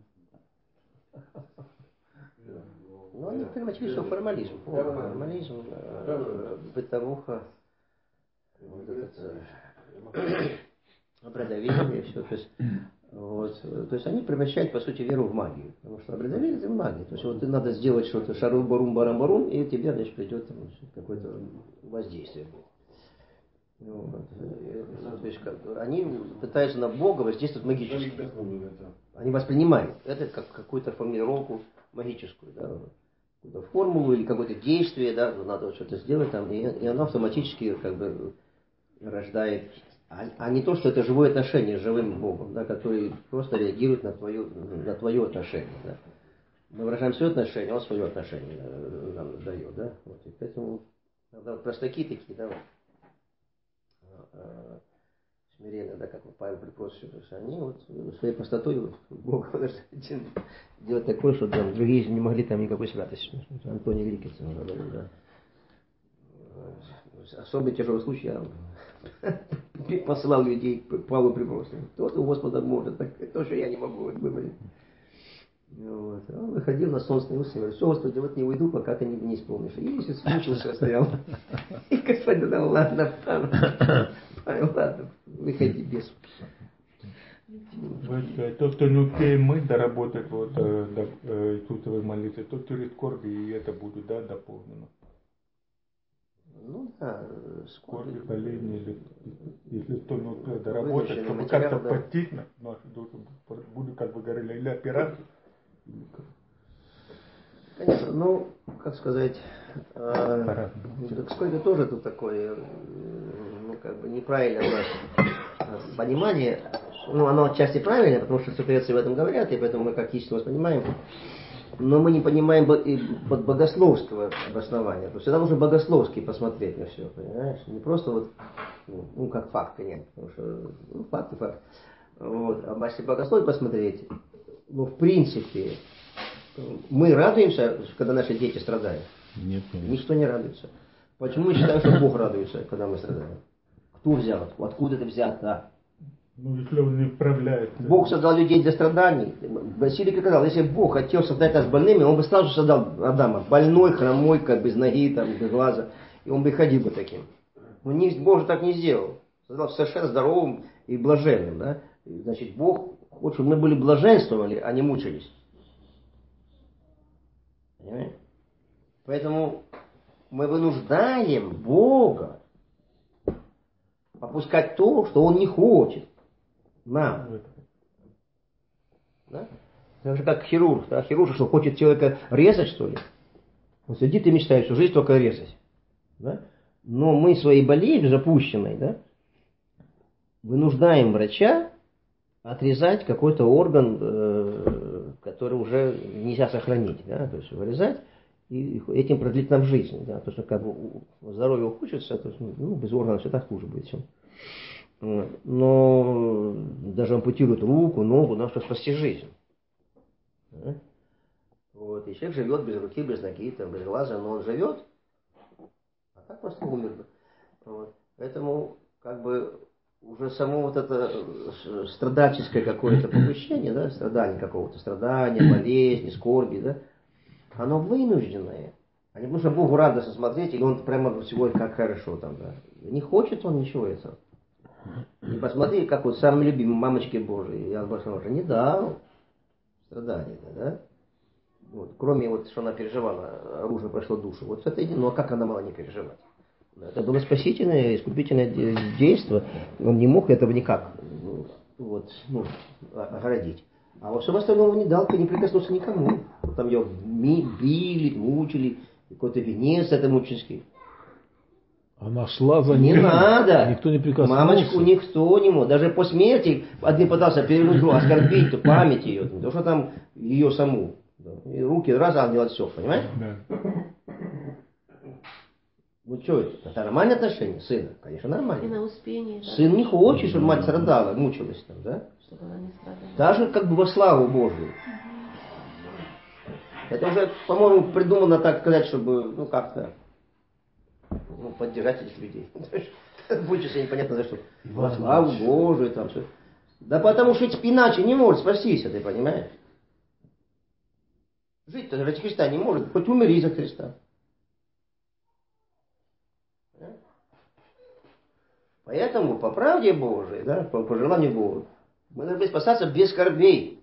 A: Ну, они превратились все в формализм. Формализм, э, бытовуха, вот этот, э, обрядоведение, все. То есть, вот, то есть они превращают, по сути, веру в магию. Потому что обрядоведение — это магия. То есть вот надо сделать что-то шарум-барум-барам-барум, и тебе, значит, придет там, какое-то воздействие. Вот. То есть как, они пытаются на Бога воздействовать магически. Они воспринимают это как какую-то формулировку магическую, да, какую-то формулу или какое-то действие, да, надо вот что-то сделать там, и, и оно автоматически как бы рождает, а, а не то, что это живое отношение с живым Богом, да, который просто реагирует на твое, на твое отношение. Да. Мы выражаем свое отношение, он свое отношение нам дает, да, вот, и поэтому да, вот простаки такие, да, вот, смиренно, да, как Павел припросил, они вот своей простотой вот, Бог делать такое, что там, другие не могли там никакой святости. Антоний Великий говорил, да. Особый тяжелый случай, я посылал людей к Павлу припросил. Тот у Господа может, так то, что я не могу вот, выбрать. Вот. Он выходил на солнечный ус и говорит: все, Господи, вот не уйду, пока ты не, не исполнишь. И месяц мучился, стоял. И Господь сказал: ладно, Павел, Павел, ладно, выходи без.
D: То, что не успеем мы доработать вот, э, до, э, Иисусовой молитвы, то через скорби и это будет, да, дополнено.
A: Ну да,
D: скорби, болезни, или если кто не успел доработать, чтобы как-то да. Постичь нашу душу, будет, как вы говорили, или операция.
A: Конечно, ну, как сказать, э, сколько тоже тут такое, ну, как бы неправильное у нас понимание. Ну, оно отчасти правильное, потому что сукрецы в этом говорят, и поэтому мы как истину воспринимаем. Но мы не понимаем под богословского обоснования. То есть всегда нужно богословски посмотреть на все, понимаешь? Не просто вот, ну, как факты нет. Потому что, ну, факты, факт. Вот. А если богословие посмотреть, ну, в принципе, мы радуемся, когда наши дети страдают?
B: Нет, конечно.
A: Никто не радуется. Почему мы считаем, что Бог радуется, когда мы страдаем? Кто взял? Откуда это взято?
D: Ну, если он не вправляется.
A: Бог создал людей для страданий. Василий сказал, если Бог хотел создать нас больными, он бы сразу создал Адама. Больной, хромой, как без ноги, там, без глаза. И он бы ходил бы таким. Но не, Бог же так не сделал. Создал совершенно здоровым и блаженным. Да? И, значит, Бог хочет, чтобы мы были блаженствовали, а не мучились. Понимаете? Поэтому мы вынуждаем Бога опускать то, что Он не хочет нам. Да? Так же как хирург. Да? Хирург что, хочет человека резать, что ли? Он сидит и мечтает всю жизнь только резать. Да? Но мы своей болезнью запущенной, да, вынуждаем врача отрезать какой-то орган, э, который уже нельзя сохранить. Да? То есть вырезать и этим продлить нам жизнь. Да? Потому что как бы здоровье ухудшится, то есть, ну, без органов все так хуже будет. Чем. Но даже ампутируют руку, ногу, нам чтобы спасти жизнь. Да? Вот. И человек живет без руки, без ноги, там, без глаза, но он живет, а так просто умер бы. Вот. Поэтому как бы уже само вот это страдальческое какое-то попущение, да, страдание какого-то, страдания, болезни, скорби, да, оно вынужденное. А не потому что Богу радостно смотреть, или он прямо всего как хорошо там, да. Не хочет он ничего этого. И посмотри, как вот самые любимые мамочки Божии, Иоанн Богослов уже не дал страдания, да. Вот. Кроме вот, что она переживала, оружие прошло душу. Вот это едино, ну а как она могла не переживать? Это было спасительное, искупительное действие. Он не мог этого никак вот, ну, оградить. А во всем остальном он не дал, не прикоснулся никому. Вот там его били, мучили, какой-то венец это мученический.
B: Она шла за
A: ним. Не надо.
B: Никто не прикоснулся.
A: Мамочку никто не мог. Даже по смерти один пытался перевернуть руку, оскорбить то память ее. То, что там ее саму. И руки раз ангел отсек, понимаете?
D: Да.
A: Ну что это? Это нормальное отношение сына? Конечно, нормально.
C: И на успение. Да?
A: Сын не хочет, чтобы мать страдала, мучилась там, да?
C: Чтобы она не страдала.
A: Даже как бы во славу Божию. Это уже, по-моему, придумано, так сказать, чтобы, ну, как-то, ну, поддержать этих людей. Будет все непонятно за что. Во славу Божию, там все. Да потому что иначе не может спастись, ты понимаешь? Жить-то ради Христа не может, хоть умери за Христа. Поэтому, по правде Божией, да, по, по желанию Бога, мы должны спасаться без скорбей,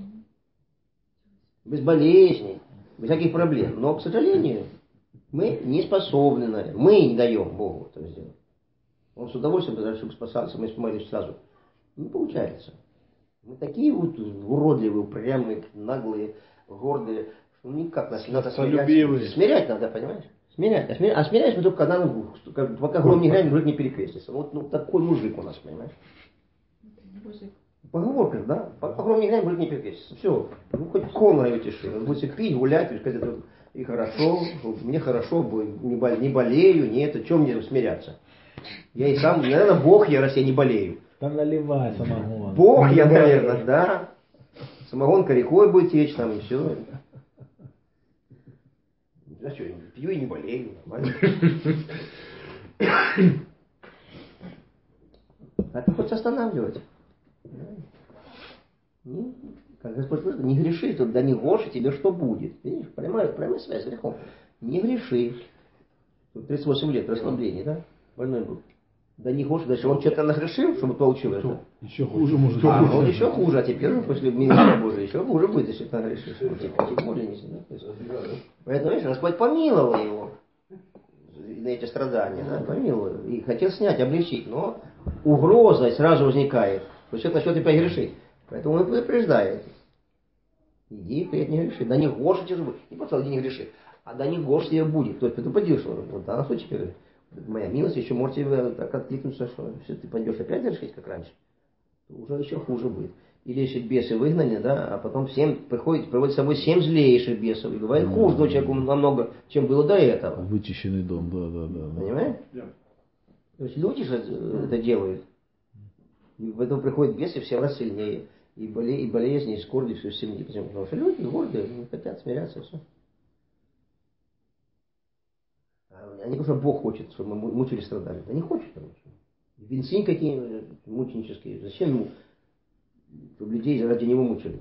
A: без болезней, без всяких проблем. Но, к сожалению, мы не способны на это. Мы не даем Богу это сделать. Он с удовольствием, чтобы спасаться, мы помолились сразу. Не получается. Мы такие вот уродливые, упрямые, наглые, гордые, что никак нас надо смирять. Смирять надо, понимаешь? Смирять. А, смирять. а смиряешь мы только когда, ну, пока гром не грянет, мужик не перекрестится. Вот ну, такой мужик у нас, понимаешь?
C: Мужик.
A: Поговорка, да? Пока гром не грянет, мужик не перекрестится. Все. Ну, хоть комнату его тиши. Он будет пить, гулять, и сказать, и хорошо, мне хорошо, не болею, не это, чем мне смиряться? Я и сам, наверное, Бог я, раз я не болею.
B: Там наливай самогон.
A: Бог я, наверное, да. Самогонка рекой будет течь там и все. А что, пью и не болею, нормально. А ты хочешь останавливать? Ну, как Господь говорит, не греши, тут да не гоши, тебе что будет? Видишь, прямая, прямая связь с грехом. Не греши. Тут тридцать восемь лет расслабления, да? Больной был. Да не гоши, дальше он что-то нагрешил, чтобы получил это.
B: Еще хуже может быть.
A: А, он еще хуже, а теперь после милости Божией еще хуже будет, если ты нагрешишь. Вот теперь тем более не знаю. Поэтому, видишь, Господь помиловал его на эти страдания, да, помиловал. И хотел снять, облегчить, но угроза сразу возникает. То есть это начнет опять грешить. Поэтому он предупреждает. Иди, впредь не греши. Да не гоши тебе будет. Не просто иди не греши, а да не гоши тебе будет. Кто-то предупредил, что вот в данном случае теперь моя милость еще может тебе так откликнуться, что если ты пойдешь опять грешить, как раньше, то уже еще хуже будет. Или если бесы выгнали, да, а потом семь приходит, приводит с собой семь злейших бесов. И бывает хуже mm-hmm. человеку намного, чем было до этого.
B: Вычищенный дом, да, да, да.
A: Понимаешь? Yeah. То есть люди же это делают. И поэтому приходят бесы все раз сильнее. И, боле, и болезни, и скорби, все сильнее. Потому что люди гордые, не хотят смиряться, все. А не потому что Бог хочет, чтобы мы мучили, страдали. Да не хочет он. Венцы какие мученические. Зачем ему, чтобы людей ради него мучили?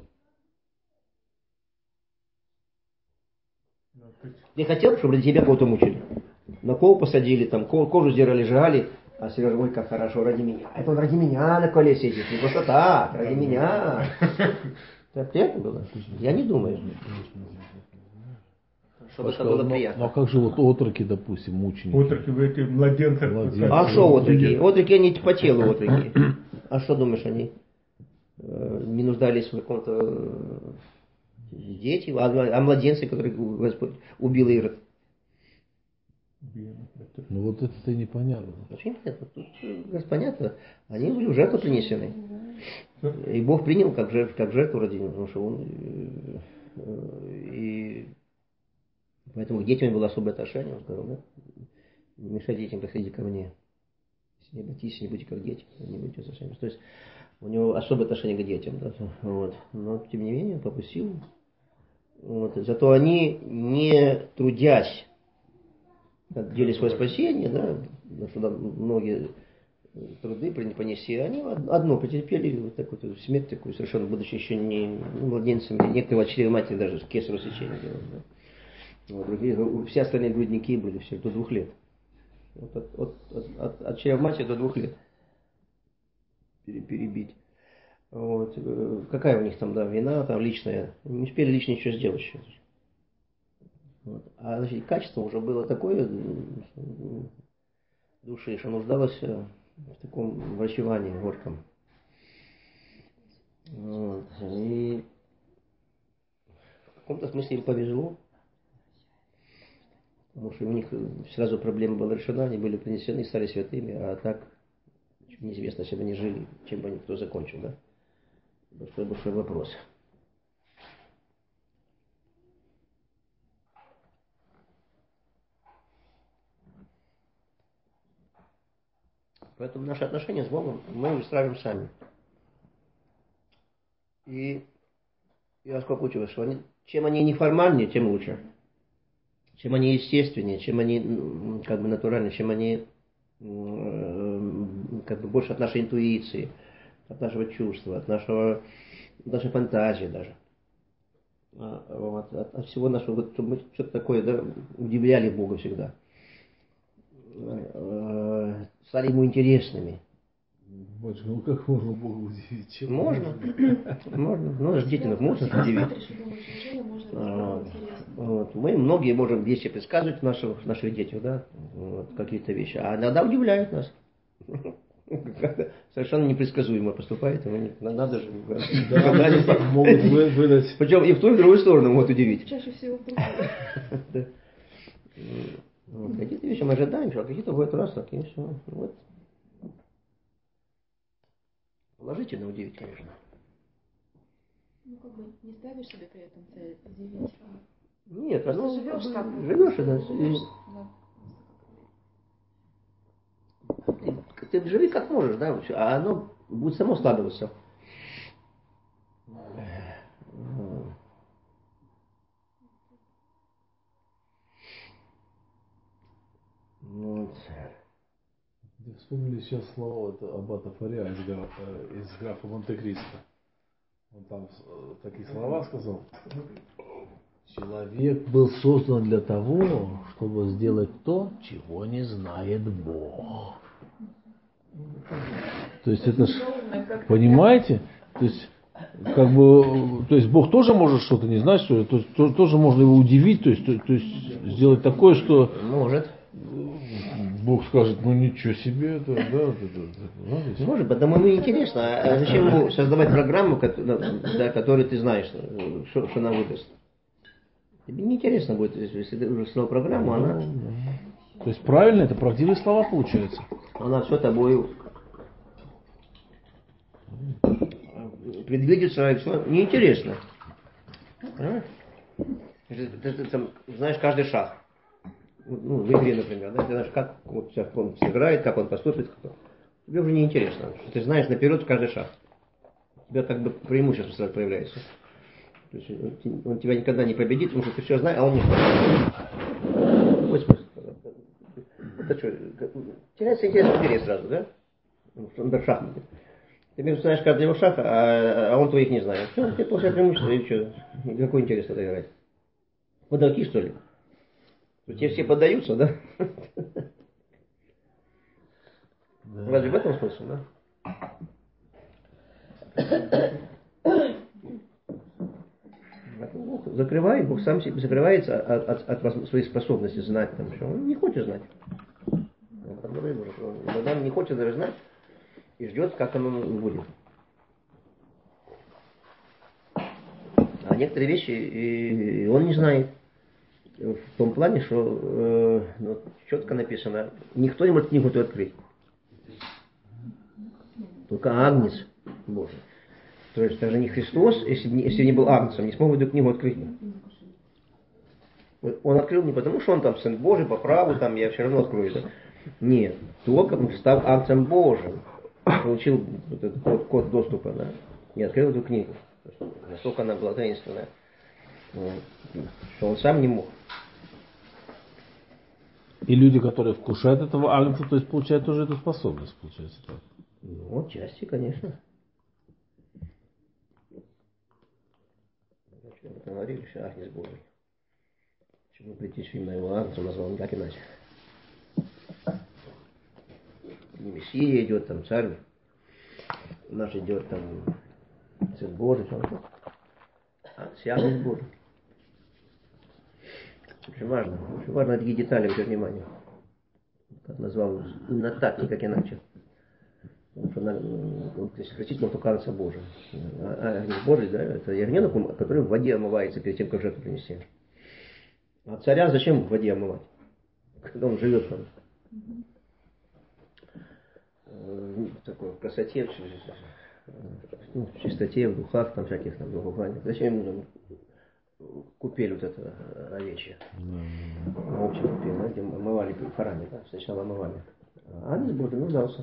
A: Ты хотел, чтобы ради тебя кого-то мучили? На кол посадили, там кожу сдирали, жали, а Сережа, ой, как хорошо, ради меня. Это он ради меня на коле сидит, не просто так, ради меня. Это приятно было? Я не думаю. Чтобы это было приятно.
B: Ну а как же вот отроки, допустим, мученики?
D: Отроки в эти младенцы.
A: А что отроки? Отроки они по телу отроки. А что думаешь, они не нуждались в каком-то дети, а младенцы, которых Господь убил Ирод?
B: Ну вот это-то непонятно.
A: Очень понятно. Тут понятно. Они были в жертву принесены. И Бог принял как жертву, как жертву ради него, потому что он и поэтому к детям было особое отношение. Он сказал, да? Не мешайте детям, приходите ко мне. Если не боитесь, не будьте как дети, не будете отношения. То есть у него особое отношение к детям, да? Вот. Но тем не менее попустил. Вот. Зато они, не трудясь, отдели свое спасение, да, что многие труды понесли, они одно потерпели, вот такую смерть такую, совершенно будучи еще не ну, младенцами, некоторые от чрева матери даже кесарево сечение делали, да. Вот, другие, все остальные грудники были все до двух лет. Вот от, от, от, от, от чрева матери до двух лет перебить. Вот. Какая у них там, да, вина там личная, не успели лично ничего сделать еще. Вот. А значит, качество уже было такое души, что нуждалось в таком врачевании горьком. Вот. И в каком-то смысле им повезло, потому что у них сразу проблема была решена, они были принесены и стали святыми, а так неизвестно, если бы они жили, чем бы никто закончил, да? Большой-большой вопрос. Поэтому наши отношения с Богом мы устраиваем сами. И я сколько учил, что они, чем они неформальнее, тем лучше. Чем они естественнее, чем они как бы натуральнее, чем они как бы больше от нашей интуиции, от нашего чувства, от нашего, от нашей фантазии даже. Вот, от, от всего нашего, вот, чтобы мы что-то такое, да, удивляли Бога всегда. Стали ему интересными.
B: Батюшка, ну как можно Бога удивить? Чем
A: можно. Можно. Ну, детей можно удивить. Вот. Вот. Мы многие можем вещи предсказывать в наших, в наших детях, да, вот, какие-то вещи. А иногда удивляют нас. Совершенно непредсказуемо поступает, и мы, надо же.
B: Да, могут выдать.
A: Причем и в ту, и в другую сторону могут удивить.
C: Чаще всего
A: Вот. Какие-то вещи мы ожидаем, а какие-то бывают раз, такие все. Вот. Положительно удивить, конечно.
E: Ну, как бы не ставишь себе при этом цель удивить.
A: Нет, оно
E: живешь как
A: живешь, да. Ты, ты живи как можешь, да, а оно будет само складываться. Вот.
B: Вспомнили сейчас слова аббата Фария из, из графа Монте-Кристо. Он там такие слова сказал. Человек был создан для того, чтобы сделать то, чего не знает Бог. То есть это ж, понимаете? То есть, как бы, то есть Бог тоже может что-то не знать, что то, то, тоже можно его удивить, то есть, то, то есть сделать такое, что
A: может.
B: Бог скажет, ну ничего себе, это, да, это, это, это,
A: может, потому ему интересно. А зачем ему создавать программу, да, которую ты знаешь, что, что она выдаст? Тебе неинтересно будет, если ты уже создал программу, она...
B: То есть правильно, это правдивые слова получаются.
A: Она все тобой предвидится, все неинтересно. Понимаешь? Ты, ты, ты там знаешь каждый шаг. Ну, в игре, например, да? Ты знаешь, как вот, он сыграет, как он поступит. Тебе уже неинтересно. Ты знаешь наперед каждый шаг. У тебя как бы преимущество сразу появляется. То есть он тебя никогда не победит, потому что ты все знаешь, а он не знает. Какой смысл? Это что, теряется интерес к игре сразу, да? Он как шахматы. Ты, между знаешь каждый его шаг, а, а он твоих не знает. Все, ты получаешь преимущество, и что? Какой интерес тогда играть? Подавки, что ли? Тебе все поддаются, да?
B: Да.
A: Разве в этом смысл, да? Бог закрывает, Бог сам себе закрывается от, от, от своей способности знать. Там, что он не хочет знать. Иногда он не хочет даже знать и ждет, как оно будет. А некоторые вещи и, и он не знает. В том плане, что э, ну, четко написано, никто не может книгу эту открыть. Только Агнец Божий. То есть даже не Христос, если, если не был Агнцем, не смог эту книгу открыть. Он открыл не потому, что он там Сын Божий, по праву, там я все равно открою это. Нет, только он стал Агнцем Божьим, получил этот код, код доступа, да, и открыл эту книгу. Насколько она была таинственная, что он сам не мог.
B: И люди, которые вкушают этого агнца, то есть получают тоже эту способность, получается так.
A: Ну, отчасти, конечно. Мы говорили, что Агнец Божий. Почему прийти на его Агнца, назвал он как иначе. Не Мессия идет, там царь наш идет, там Сын Божий, там, а Агнец Божий. Очень важно, очень важно на такие детали уделять внимание. Как назвал именно так, никак иначе. Потому что он, если хотите, он только Агнца Божий. А Агнец Божий, да, это ягненок, который в воде омывается перед тем, как жертву принести. А царя зачем в воде омывать? Когда он живет там. В такой в красоте, в, в чистоте, в духах, там всяких там благоуханиях. Зачем ему купель вот эта овечья? На общей купель, да, где омывали в храме, да, сначала омывали. А Агнец Божий нуждался.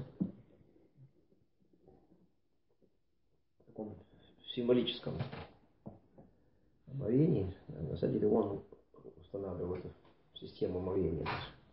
A: В таком символическом омовении. На самом деле он устанавливал эту систему омовения.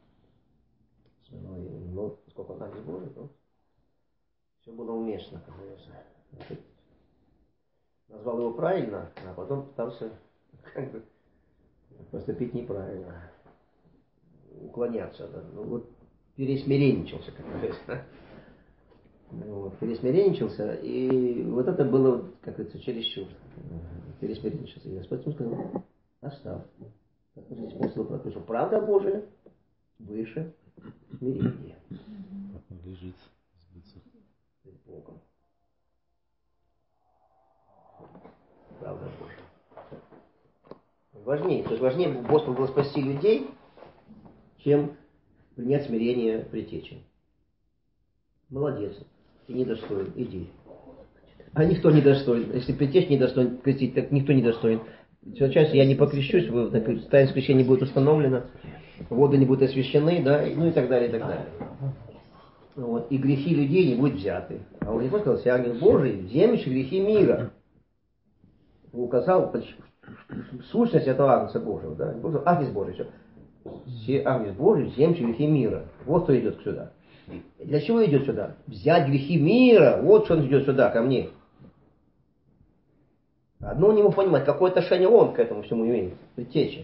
A: Но поскольку он Агнец Божий, то все было уместно, как говорится. Назвал его правильно, а потом пытался как бы поступить неправильно, уклоняться. Да? Ну вот пересмиренничался, как говорится. Вот, пересмиренчился, и вот это было, как говорится, чересчур. Пересмиренчился. И Господь ему сказал, оставь. Здесь смысл про то, что правда Божия выше смирения.
B: Лежит, сбыться.
A: Перед Богом. Правда Божия. Важнее. То есть важнее Господу было спасти людей, чем принять смирение предтечи. Молодец. Ты недостоин. Иди. А никто не достоин. Если предтечь недостоин крестить, так никто не достоин. Сейчас я не покрещусь, таинство крещения будет установлено, воды не будут освящены, да, ну и так далее, и так далее. Вот. И грехи людей не будут взяты. А он не сказал, если Агнец Божий, вземешь грехи мира. Указал сущность этого Агнца Божьего, да. Агнец Божий, все. Все Агнец Божий, вземешь грехи мира. Вот кто идет сюда. Для чего идет сюда? Взять грехи мира. Вот что он идет сюда, ко мне. Одно у него понимать, какое отношение он к этому всему имеет, предтече.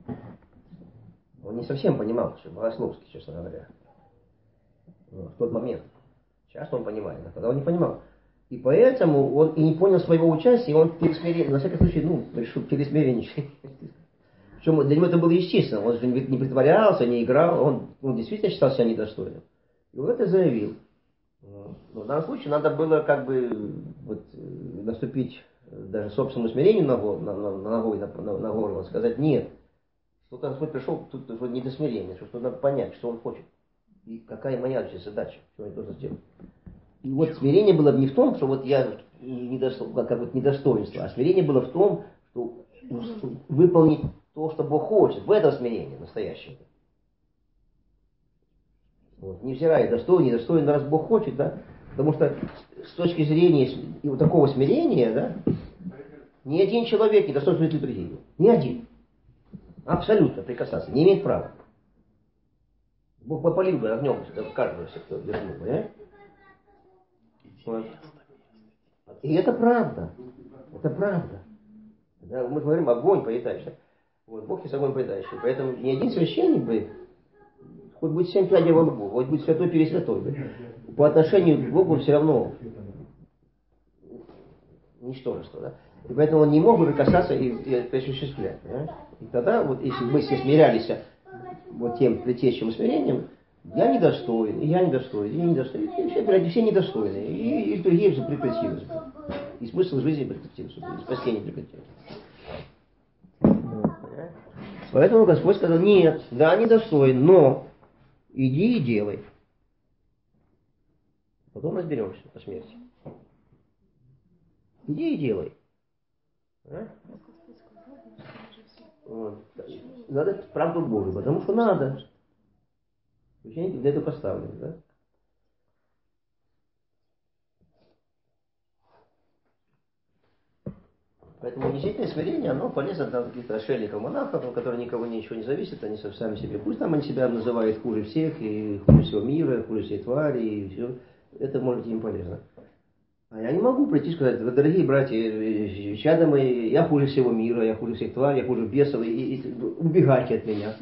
A: Он не совсем понимал, что богословски, честно говоря. В тот момент. Сейчас он понимает, а тогда он не понимал. И поэтому он и не понял своего участия, и он пересмирен, на всякий случай, ну, решил пересмиренничать. Причем для него это было естественно, он же не притворялся, не играл, он, он действительно считал себя недостойным. И вот это заявил. Но в данном случае надо было как бы вот, наступить даже собственному смирению на, на, на, на, ногой, на, на, на горло, сказать нет. Что-то Господь пришел, тут уже не до смирения, что надо понять, что Он хочет. И какая моя здесь задача, что я должен сделать. И вот смирение было не в том, что вот я недосто, как вот недостоинство, а смирение было в том, что выполнить то, что Бог хочет. В этом смирение настоящее. Вот. Невзирая, достоин, недостоин, раз Бог хочет, да. Потому что с точки зрения и вот такого смирения, да, ни один человек не достоин служить литургии. Ни один. Абсолютно прикасаться. Не имеет права. Бог попалил бы огнем каждого, кто вернул, понимаете? Вот. И это правда. Это правда. Да, мы говорим, огонь поедающий. Вот, Бог есть огонь поедающий. Поэтому ни один священник бы, хоть будет семь пядей во лбу, хоть будет святой пересвятой, бы, по отношению к Богу все равно ничтожество. Да? И поэтому он не мог бы прикасаться и, и осуществлять. Да? И тогда, вот, если мы все смирялись вот тем предтечным смирением, я недостоин, и я недостоин, и я недостоин, и все, все недостойны, и, и другие же прекратились. И смысл жизни прекратился, и спасение прекратилось. Поэтому Господь сказал, нет, да, недостоин, но иди и делай. Потом разберемся по смерти. Иди и делай. А? Вот. Надо правду Божию, потому что надо. Ученики для этого поставлены, да? Поэтому унизительное смирение, оно полезно для каких-то отшельников, монахов, которые никого ничего не зависят, они сами себе. Пусть там они себя называют хуже всех, и хуже всего мира, хуже всей твари, и все. Это может им полезно. А я не могу прийти и сказать, дорогие братья, чада мои, я хуже всего мира, я хуже всех тварей, я хуже бесов, и, и, и убегайте от меня.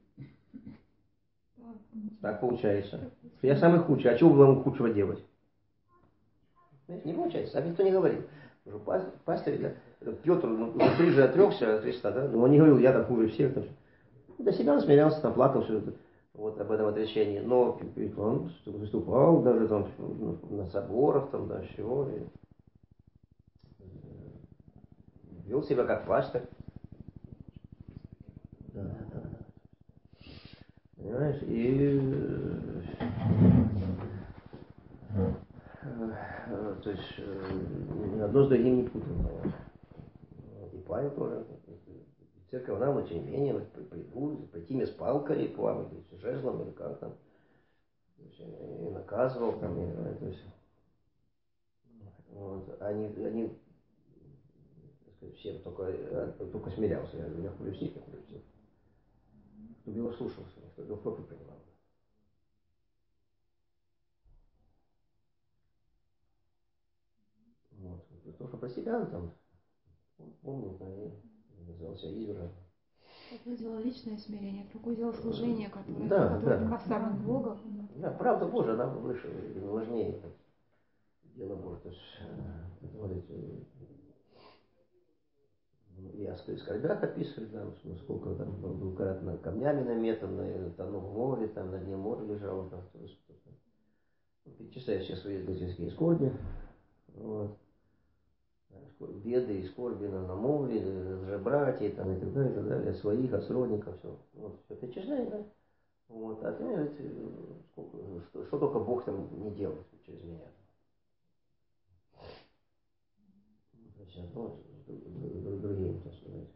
A: Так получается. Я самый худший, а чего бы вам худшего делать? Не получается, так никто не говорит. Пастырь, да, Петр, ну, ты же отрекся от Христа, да? Но он не говорил, я так хуже всех. Там, до себя он смирялся, там плакал все это, вот, об этом отречении. Но он выступал даже там на соборах, там, да, всего. И вел себя как пастырь. Да, да, да. Понимаешь, и то есть ни одно с другим не путано. И Павел тоже. Церковь нам очень менее пойти мне с палкой, плавать, с жезлом или как там. И наказывал там. И, то есть, вот, они, они так сказать, все только, только смирялся. Я, я хулю всех, я хулю всех. Кто бы его слушался, кто бы его в проповедь принимал. Вот. То, что про себя там, он помнил, да, и назывался извержен.
E: Одно дело личное смирение, другое дело служение, которое,
A: да,
E: которое
A: да.
E: поставлено Богом.
A: Да, правда Божия, она выше и важнее. Дело Божие. То есть, говорите, и о скорбях описывали, да, сколько там был когда-то камнями наметан, и тонул в море, там на дне моря лежал. Там, то есть, перечисляя все свои газинские скорби. Вот. Беды и скорби на, на море, лжебратья, там, и так далее, и так далее, своих, от сродников, все. Вот, все перечисляет, да? Вот, а ты, сколько, что, что только Бог там не делает через меня. Сейчас, ну, другим, так сказать.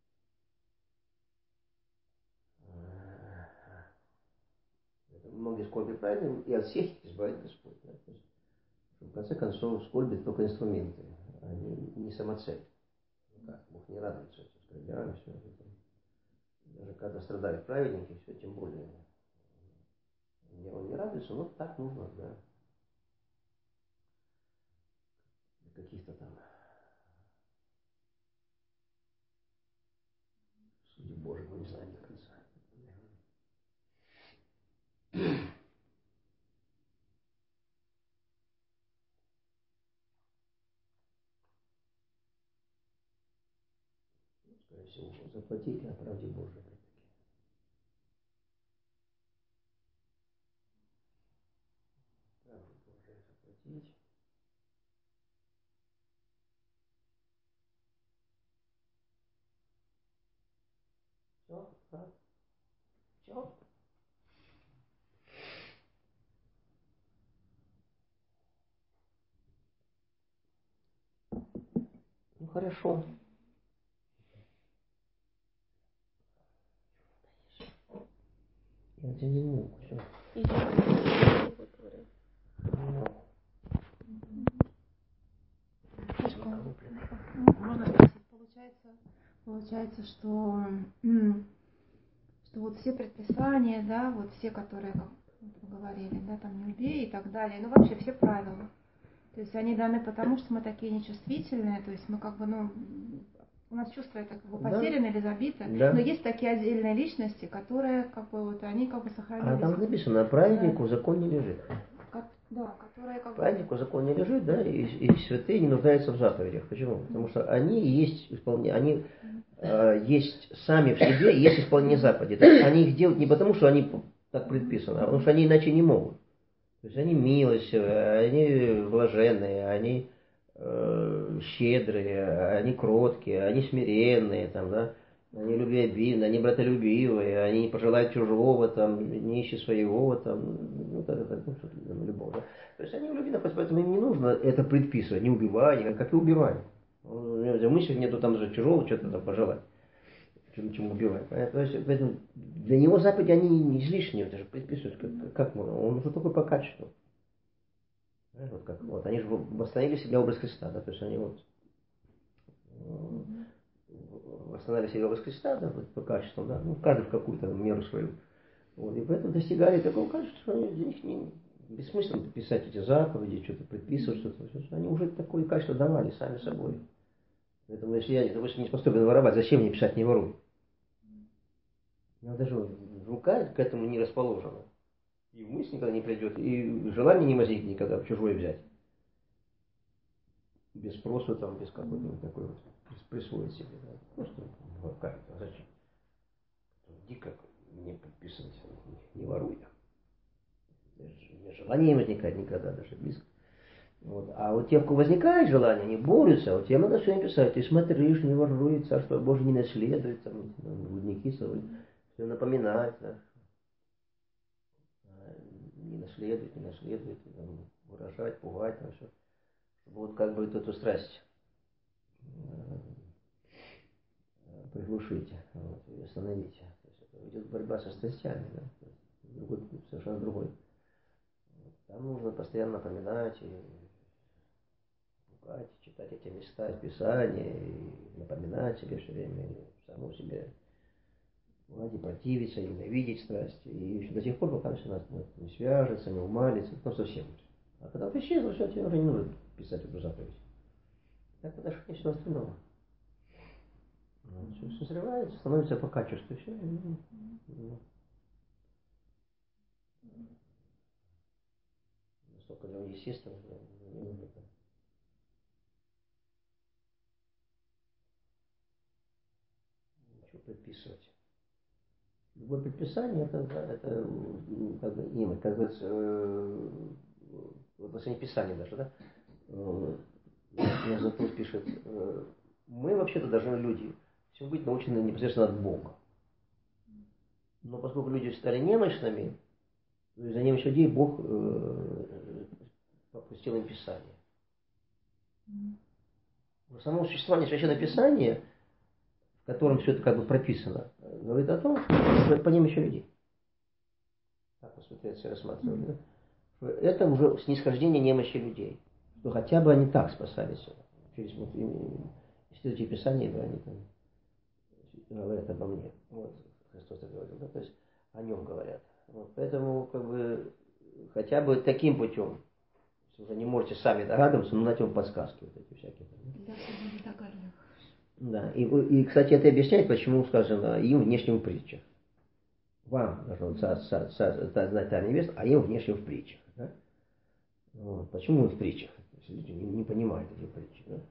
A: Многие скорби правильные, и от всех их избавит Господь. Да? То есть, в конце концов, скорби это только инструменты, а не, не самоцель. Так, Бог не радуется этим скорбям, все это. Даже когда страдают праведники, все, тем более. Он не радуется, но так нужно, да. Для каких-то там судеб Божьих мы не знаем до конца. Скорее всего, заплатить на правде Божьей. Правду Божию заплатить. Все, да? Все. Ну хорошо. Я тебя не мог. Все.
E: Можно спросить, получается, получается, что, что вот все предписания, да, вот все, которые, как вы говорили, да, там не убей и так далее, ну вообще все правила, То есть они даны потому, что мы такие нечувствительные, то есть мы как бы, ну, у нас чувства это как бы потеряны, да, или забиты, да. Но есть такие отдельные личности, которые как бы вот они как бы сохранились.
A: А там написано, праведнику, да, закон не лежит.
E: Как, да, которые как
A: праведнику, бы... закон не лежит, да, и, и святые не нуждаются в заповедях. Почему? Потому что они есть исполнение, они э, есть сами в себе, есть исполнение заповедей. То есть они их делают не потому, что они так предписаны, а потому что они иначе не могут. То есть они милостивые, они блаженные, они э, щедрые, они кроткие, они смиренные, там, да, они любвеобильные, они братолюбивые, они не пожелают чужого, там, не ищут своего, там, ну, так, так, ну, что-то там, любого, да. То есть они любви, поэтому им не нужно это предписывать, не убивай, как и убивай. В мыслях нету там же чужого что-то там пожелать. Чем, чем убивать. То есть, поэтому для него заповеди они не излишние, это же предписывают, как, как можно. Он уже только по качеству. Вот, как, вот, они же восстановили себе образ Христа, да, то есть они вот восстановили себе образ Христа, да, вот, по качеству, да, ну, каждый в какую-то меру свою. Вот, и поэтому достигали такого качества, что они, для них не бессмысленно писать эти заповеди, что-то предписывать, что-то. Они уже такое качество давали сами собой. Поэтому если я, допустим, не способен воровать, зачем мне писать «не воруй»? У меня даже рука к этому не расположена. И в мысль никогда не придет, и желание не возникнет никогда чужое взять. Без спроса, там, без какой-то такой вот, присвоить себе. Да. Просто, ну, как это, зачем? Дико мне подписывать, не воруй. У меня желание не возникает никогда, даже близко. Вот. А вот те, у кого возникает желание, они борются, вот тем надо все написать. Ты смотришь, не воруй, Царство Божие не наследует, там, блудники свои, все напоминать, да. Не наследует, не наследует, там, выражать, пугать, там все. Чтобы вот как бы эту страсть приглушить, вот, и остановить. То есть это идет борьба со страстями, да. Другой, совершенно другой. Там нужно постоянно напоминать и пугать, читать эти места из Писания, и напоминать себе все время, и самому себе пугать и противиться, и ненавидеть страсти. И до тех пор, пока все нас не свяжется, не умалится, ну совсем. А когда это исчезло, все, тебе уже не нужно писать эту заповедь. Так подошли и все остальное. Все созревает, становится по качеству, все. Настолько же естественно, не нужно там. Ничего предписывать. Любое предписание это, да, это как бы имя, как бы э, в отношении Писания даже, да? Зато пишет, э, мы вообще-то должны люди все быть научены непосредственно от Бога. Но поскольку люди стали немощными, из-за немощи людей Бог э, попустил им Писание. Но само существование Священного Писания, в котором все это как бы прописано, говорит о том, что это по немощи людей. Так мы святые отцы рассматривали, да? Что это уже снисхождение немощи людей. Что хотя бы они так спасались. Через вот, исследователи Писания, они там говорят обо мне. Вот, Христос так говорил, да? То есть о нем говорят. Вот, поэтому, как бы, хотя бы таким путем, если уже не можете сами догадываться, но дать вам подсказки вот эти всякие.
E: Да, все догадливых.
A: Да, и, и, кстати, это объясняет, почему сказано им внешним в притчах. Вам должно знать тайну невест, а им внешним в притчах. Да? Вот. Почему в притчах? Если люди не, не понимают эти притчи. Да?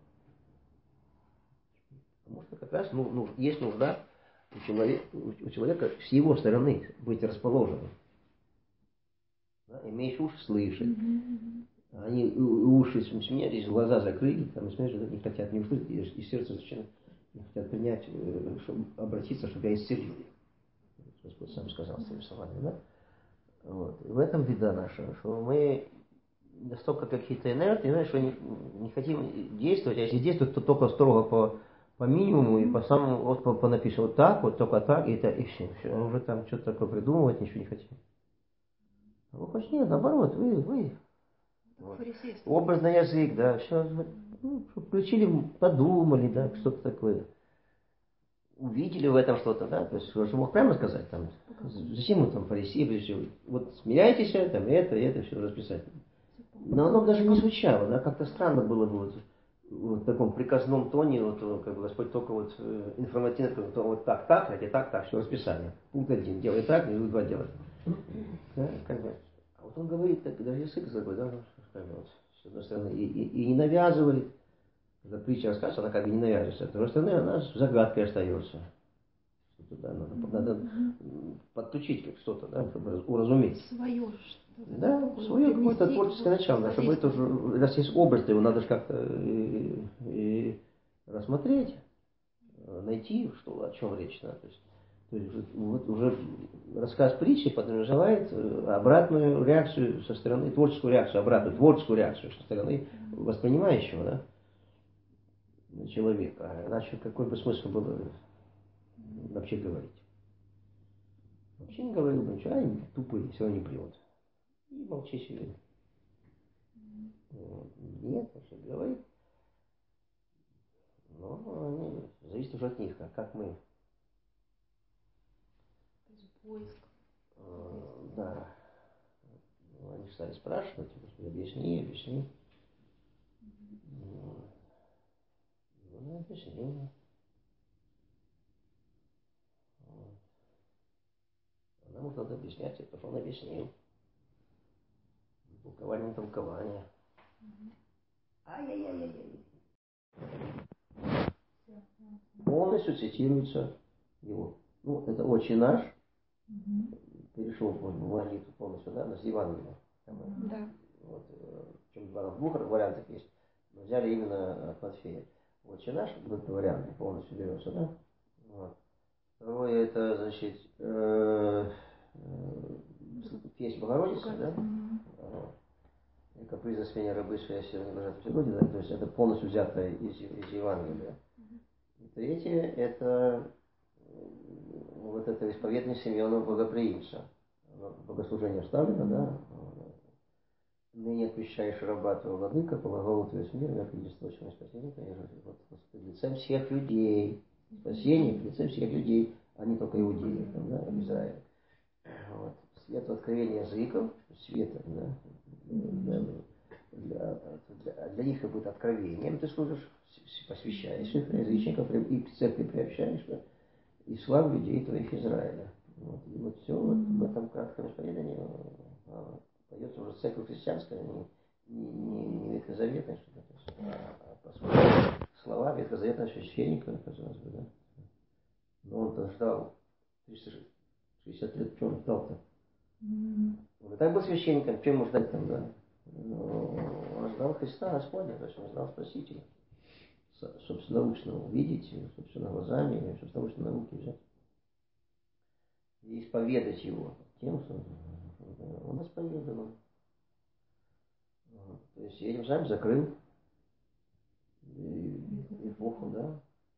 A: Потому что как раз ну, ну, есть нужда у человека, у человека с его стороны быть расположенным. Да? Имеешь уши слышать. Mm-hmm. Они уши смеялись, глаза закрыли, там, и смеются, не хотят не услышать, и сердце зачем не хотят принять, чтобы обратиться, чтобы я исцелил. Господь сам сказал своими словами, да? Вот. И в этом беда наша, что мы настолько какие-то инертные, знаешь, что не, не хотим действовать, а если действовать, то только строго по, по минимуму и по самому, вот по, по написано вот так, вот только так, и, это, и все, все. Уже там что-то такое придумывать, ничего не хотим. А вы хоть нет, наоборот, вы, вы. Вот. Образный язык, да, все, ну, включили, подумали, да, что-то такое. Увидели в этом что-то, да, то есть, что мог прямо сказать, там, зачем мы там фарисеи, вот смиряйтесь, там, это, это, все расписать. Но оно даже не звучало, да, как-то странно было бы вот, вот в таком приказном тоне, вот, как бы Господь только вот информативно, то вот так, так, а так, так, что расписание. Пункт один, делай так, и два делай. Да, как бы. А вот он говорит, так, даже язык такой, да, как бы вот, с одной стороны, и, и, и не навязывает. Когда притча рассказывается, она как бы не навязывается. С другой стороны, она загадкой остается. Да, надо, надо подключить как что-то, да, чтобы уразуметь.
E: Свое что-то.
A: Да, свое какое-то творческое начало, да, чтобы это уже, раз есть образ, его надо же как-то и, и рассмотреть, найти, что, о чем речь, да, то есть, то есть вот уже рассказ притчи подразумевает обратную реакцию со стороны, творческую реакцию, обратную творческую реакцию со стороны воспринимающего, да, человека. А иначе какой бы смысл было вообще говорить? Вообще не говорил бы ничего, они тупые, все равно не придут. И молчи себе. Нет, вообще говорит. Но они, зависит уже от них, а как мы.
E: Поиск.
A: Э, да. Ну, они стали спрашивать, объясни, объясни. Ну, ну объясни. А нам надо объяснять, потому что он объяснил. Толкование, толкование. Ай-яй-яй-яй-яй. Полностью цитируется его. Ну, это «Отче наш». Угу. Перешел в молитву полностью, да, с Евангелия.
E: Да.
A: Вот, причем в двух вариантах есть. Но взяли именно от Матфея. «Отче наш», вот этот вариант полностью берется, да. Вот. Второе, это, значит, э, э, песнь Богородицы, да. Вот. И каприза сменя рабы своей силы не лежат в природе, да? То есть это полностью взято из, из Евангелия. И третье, это вот это исповедание Симеона Богоприимца. Богослужение вставлено, да? Ныне отвещаешь раба твоего владыка, полагал твой мир, как единственное спасение, вот, лицем всех людей. Спасение в лице всех людей, а не только иудеев, там, да, Израиля. Вот. Свет откровения языков, света, да, для, для, для, для них это будет откровением, ты служишь, посвящаешь их, язычников, и к церкви приобщаешь, да, и славу людей твоих Израиля. Вот. И вот все вот в этом кратком исповедании поется уже церковь христианская, не, не, не, не ветхозаветная, что-то, а, а по сути слова ветхозаветного священника, казалось бы, да. Но он-то ждал триста шестьдесят лет, что он ждал-то? Mm-hmm. Он и так был священником, чем ему ждать там, да? Но он ждал Христа Господня, то есть он ждал Спасителя. Собственнонаучно увидеть, собственно глазами, собственнонаучно науки взять. И исповедать его тем, что он исповедовал. То есть этим самым закрыл эпоху, да?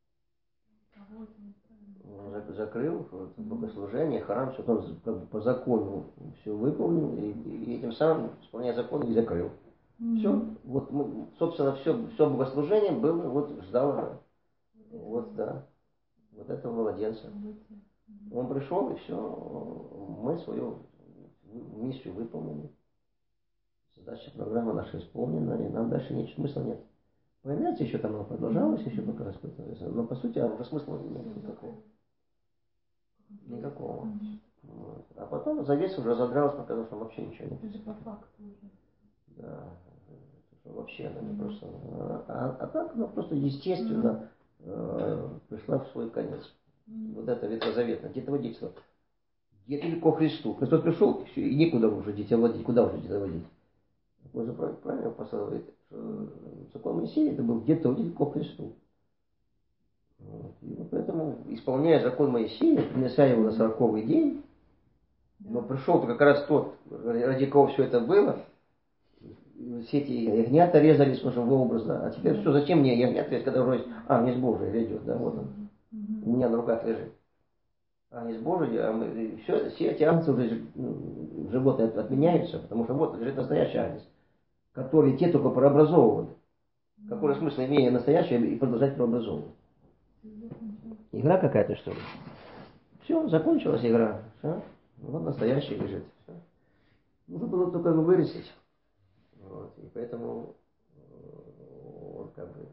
A: Закрыл вот, богослужение, храм, все он как бы по закону все выполнил, и, и этим самым, исполняя закон, и закрыл. Mm-hmm. Все, вот мы, собственно, все, все богослужение было, вот ждало, вот, да, вот этого младенца. Mm-hmm. Он пришел, и все, мы свою миссию выполнили. Задача, программа наша исполнена, и нам дальше ничего смысла нет. Понимаете, еще там оно продолжалось, еще пока распытывается, но по сути уже смысла нет никакого. Никакого. Вот. А потом завеса уже задралась, показав, что вообще ничего нет.
C: Это же по факту уже.
A: Да, вообще она не просто. А, а так, ну просто естественно э, пришла в свой конец. Вот это ветхозаветное, детоводительство. Где-то легко Христу. Христос пришел, и, все, и некуда уже детоводить. Куда уже детоводить? Вы же правильно посылаете, что закон Моисея это был где-то легко Христу. Вот. И вот поэтому, исполняя закон Моисея, принеся его на сороковый день, но пришел как раз тот, ради кого все это было, все эти ягнята резались, потому что образа, а теперь все, зачем мне ягнят резать, когда вроде ангел Божий идет, да, вот он, у меня на руках лежит. Ангел Божий, а мы, все, все эти ангелы уже, ну, животные отменяются, потому что вот лежит настоящий ангел, который те только прообразовывали. Какой смысл имея настоящее и продолжать прообразовывать? Игра какая-то, что ли? Все, закончилась игра. Все. Вот настоящий лежит. Все. Нужно было только его вырастить. Вот. И поэтому он как бы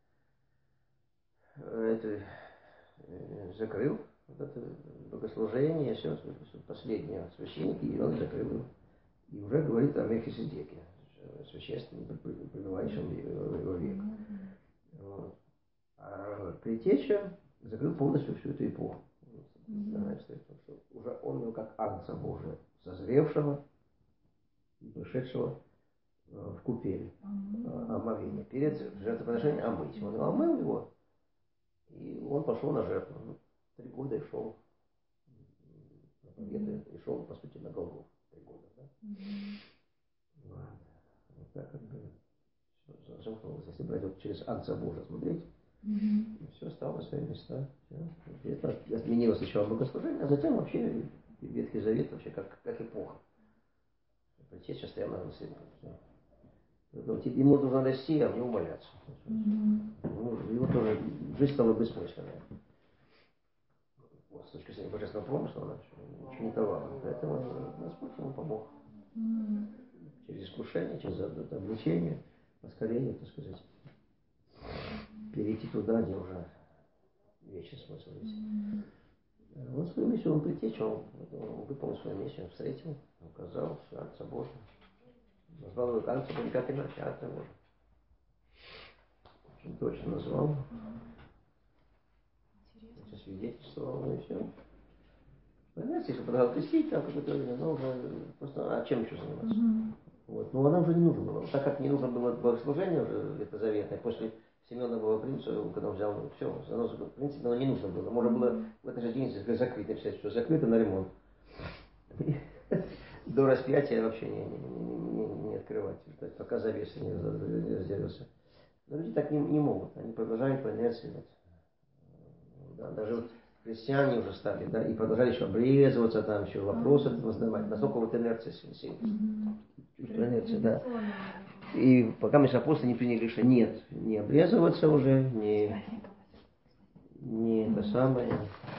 A: это закрыл вот это богослужение, все, последнее священника, и он закрыл его. И уже говорит о Мелхиседеке, священном, пребывающем в его век. Вот. А Предтеча закрыл полностью всю эту эпоху. Что уже он его как Агнца Божия, созревшего и пришедшего в купель омовения. Перед жертвоприношением омыть. Он омыл его, и он пошел на жертву. Три года и шел проповедует, и шел, по сути, на Голгофу. Три года, да? Вот. Вот так как бы все замкнулось. Если брать вот через Агнца Божия смотреть, mm-hmm. все стало на свои места. Все. Это отменилось сначала богослужение, а затем вообще Ветхий Завет вообще как, как эпоха. Предтеча стоял на наследии. Ему нужно расти, а в него моляться. Mm-hmm. Его тоже жизнь стала бессмысленной. Вот, с точки зрения божественного промысла она ничего не давала. Поэтому Господь ему помог. Mm-hmm. Через искушение, через обличение, воскорение, так сказать, перейти туда, где уже вечный смысл есть. Mm-hmm. Он свою миссию, он Предтеча, он, он выполнил свою миссию, он встретил, указал, все, Агнца Божия. Назвал его Агнца Божия, как иначе, Агнца Божия. Очень точно назвал. Интересно. Свидетельствовал, и все. Понимаете, если продолжал крестить, там какое-то время, но уже просто, а чем еще заниматься? Mm-hmm. Вот. Но она уже не нужна была. Так как не нужно было богослужение уже, это заветное, после Семенового принца, когда он взял, ну, все, заносу, в принципе, оно не нужно было. Можно было в этот же день закрыть, написать, что закрыто на ремонт. До распятия вообще не, не, не, не, не открывать, пока завеса не разделился. Но люди так не, не могут, они продолжают по инерции. Вот. Да, даже вот христиане уже стали, да, и продолжали еще обрезываться, там еще вопросы mm-hmm. задавать. Настолько вот инерция сильная. Mm-hmm. Чувство инерции, да. И пока мы с апостолами не приняли решение, нет, не обрезываться уже, не, не это самое,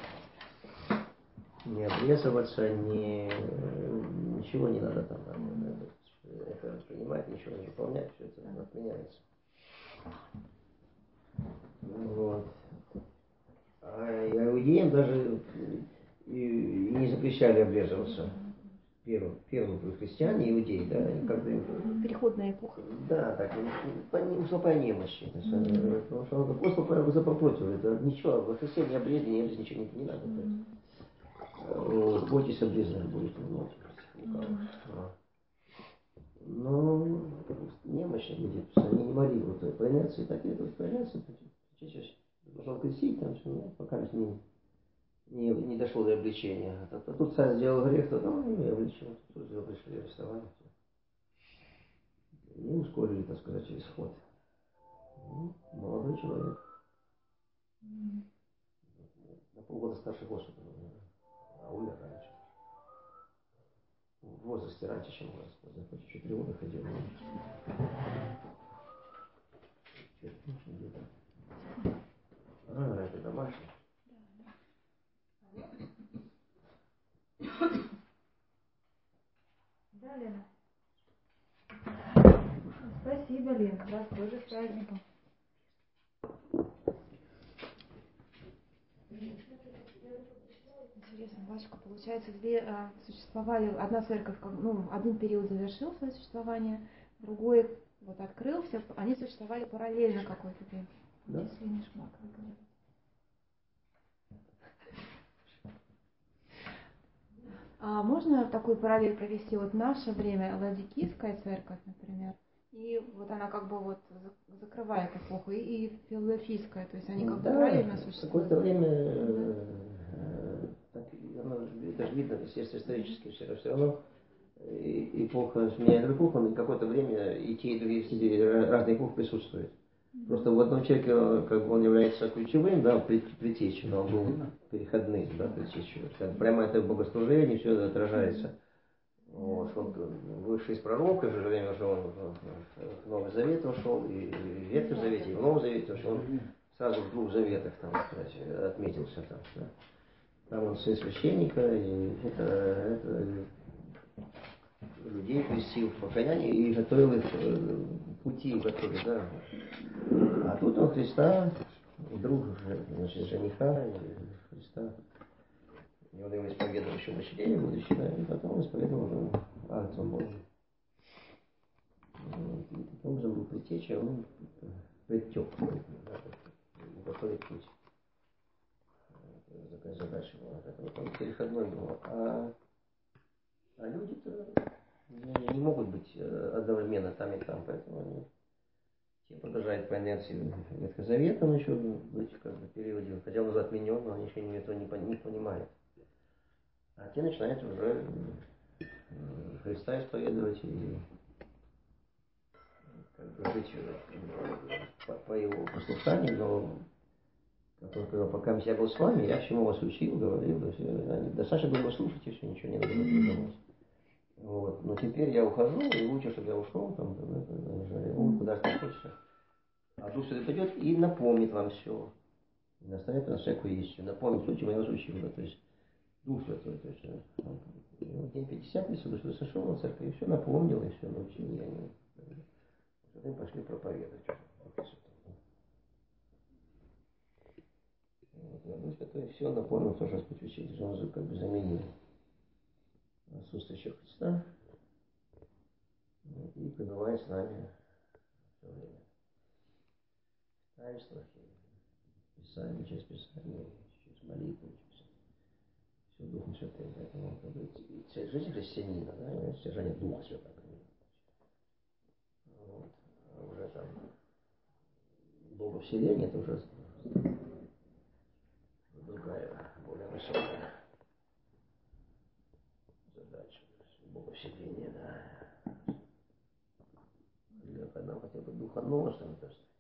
A: не обрезываться, не, ничего не надо там, это, это принимать, ничего не выполнять, все это отменяется. Вот. А иудеям даже и, и не запрещали обрезываться. Первым, первым были христиане, иудеи, да, как бы...
E: Переходная эпоха. Да, так,
A: по, по, по немощи. Mm-hmm. Потому что апостол Павел запротив, это ничего, во Христе не обрезали, не обрезали, ничего не, не надо. Mm-hmm. Бойтесь обрезанных будет, ну, mm-hmm. Но немощи люди, они не могли, вот по инерции, так и это по инерции, должен крестить, там все, ну, пока не, не, не дошло до обличения. А, а тут царь сделал грех, то ну, не обличил, тут его пришли арестовали. И ускорили, так сказать, исход. Ну, молодой человек. Mm. На полгода старше Господа, а умер раньше. В возрасте раньше, чем Господь. Захочет, еще три года ходил. А, это домашний.
E: Да, Лена? Спасибо, Лена. Вас тоже с праздником. Интересно, батюшка, получается, две а, существовали, одна церковь, ну, один период завершил свое существование, другой вот открылся, они существовали параллельно какое-то время.
A: Да.
E: Если не шмак, вы говорите. А можно такую параллель провести? Вот в наше время Ладикийская церковь, например, и вот она как бы вот закрывает эпоху, и, и Филадельфийская, то есть они как бы
A: да,
E: параллельно существуют.
A: Какое-то время, э, э, так, оно, это же видно, естественно, исторически все, все равно эпоха сменяет эпоху, но какое-то время и те, и другие разные эпохи присутствуют. Просто в одном человеке, как бы он является ключевым, да, предтечей, но он был переходным, да, предтечей. Прямо это богослужение, все это отражается. Вот, что он вышел из пророка, в то же время что он в Новый Завет вошел, и в Ветхом Завете, и в Новом Завете, что он сразу в двух заветах там, сказать, отметился там. Да. Там он сын священника, и это, это людей крестил в покаяние и готовил их пути, готовил, да. А тут он Христа, друг значит, жениха Христа, и он его исповедовал еще на члене, будучи, да, и потом исповедовал уже Агнцем Божьим. Вот, и таким образом был предтеча, он предтек, да, готовить путь. Такая задача была. Это вот он переходной был. А, а люди-то не, не могут быть одновременно там и там, поэтому они те продолжают по инерции Ветхозаветом еще быть как бы периоде, хотя он уже отменен, но они еще этого не, не понимают. А те начинают уже Христа исповедовать и как бы жить по, по его послушанию, но как он сказал, пока я был с вами, я чему вас учил, говорил, да, все, они достаточно было слушать, и все, ничего не надо было. Вот. Но теперь я ухожу, и лучше, чтобы я ушел, там, да, да, он куда ты хочешь. А Дух Святой придет и напомнит вам все. И наставит на всякую истину. Напомнит суть, я вас учил, да, то есть Дух Святой, то есть, и вот день пятидесятницы, Дух Святой сошел на церковь, и все напомнил, и все научил, и они потом пошли проповедовать. Дух Святой все напомнил, тоже Господь учитель, он же как бы заменил отсутствующего Христа и пребывает с нами все время. В таинствах, и Писание, через Писание, через молитву, через все Духом Святым. Поэтому как бы, жизнь христианина, да, это содержание Духа Святого. Вот. А уже там Боговселение, это уже другая, более высокая задача. Боговселение, да. Когда хотя бы духоносным, то есть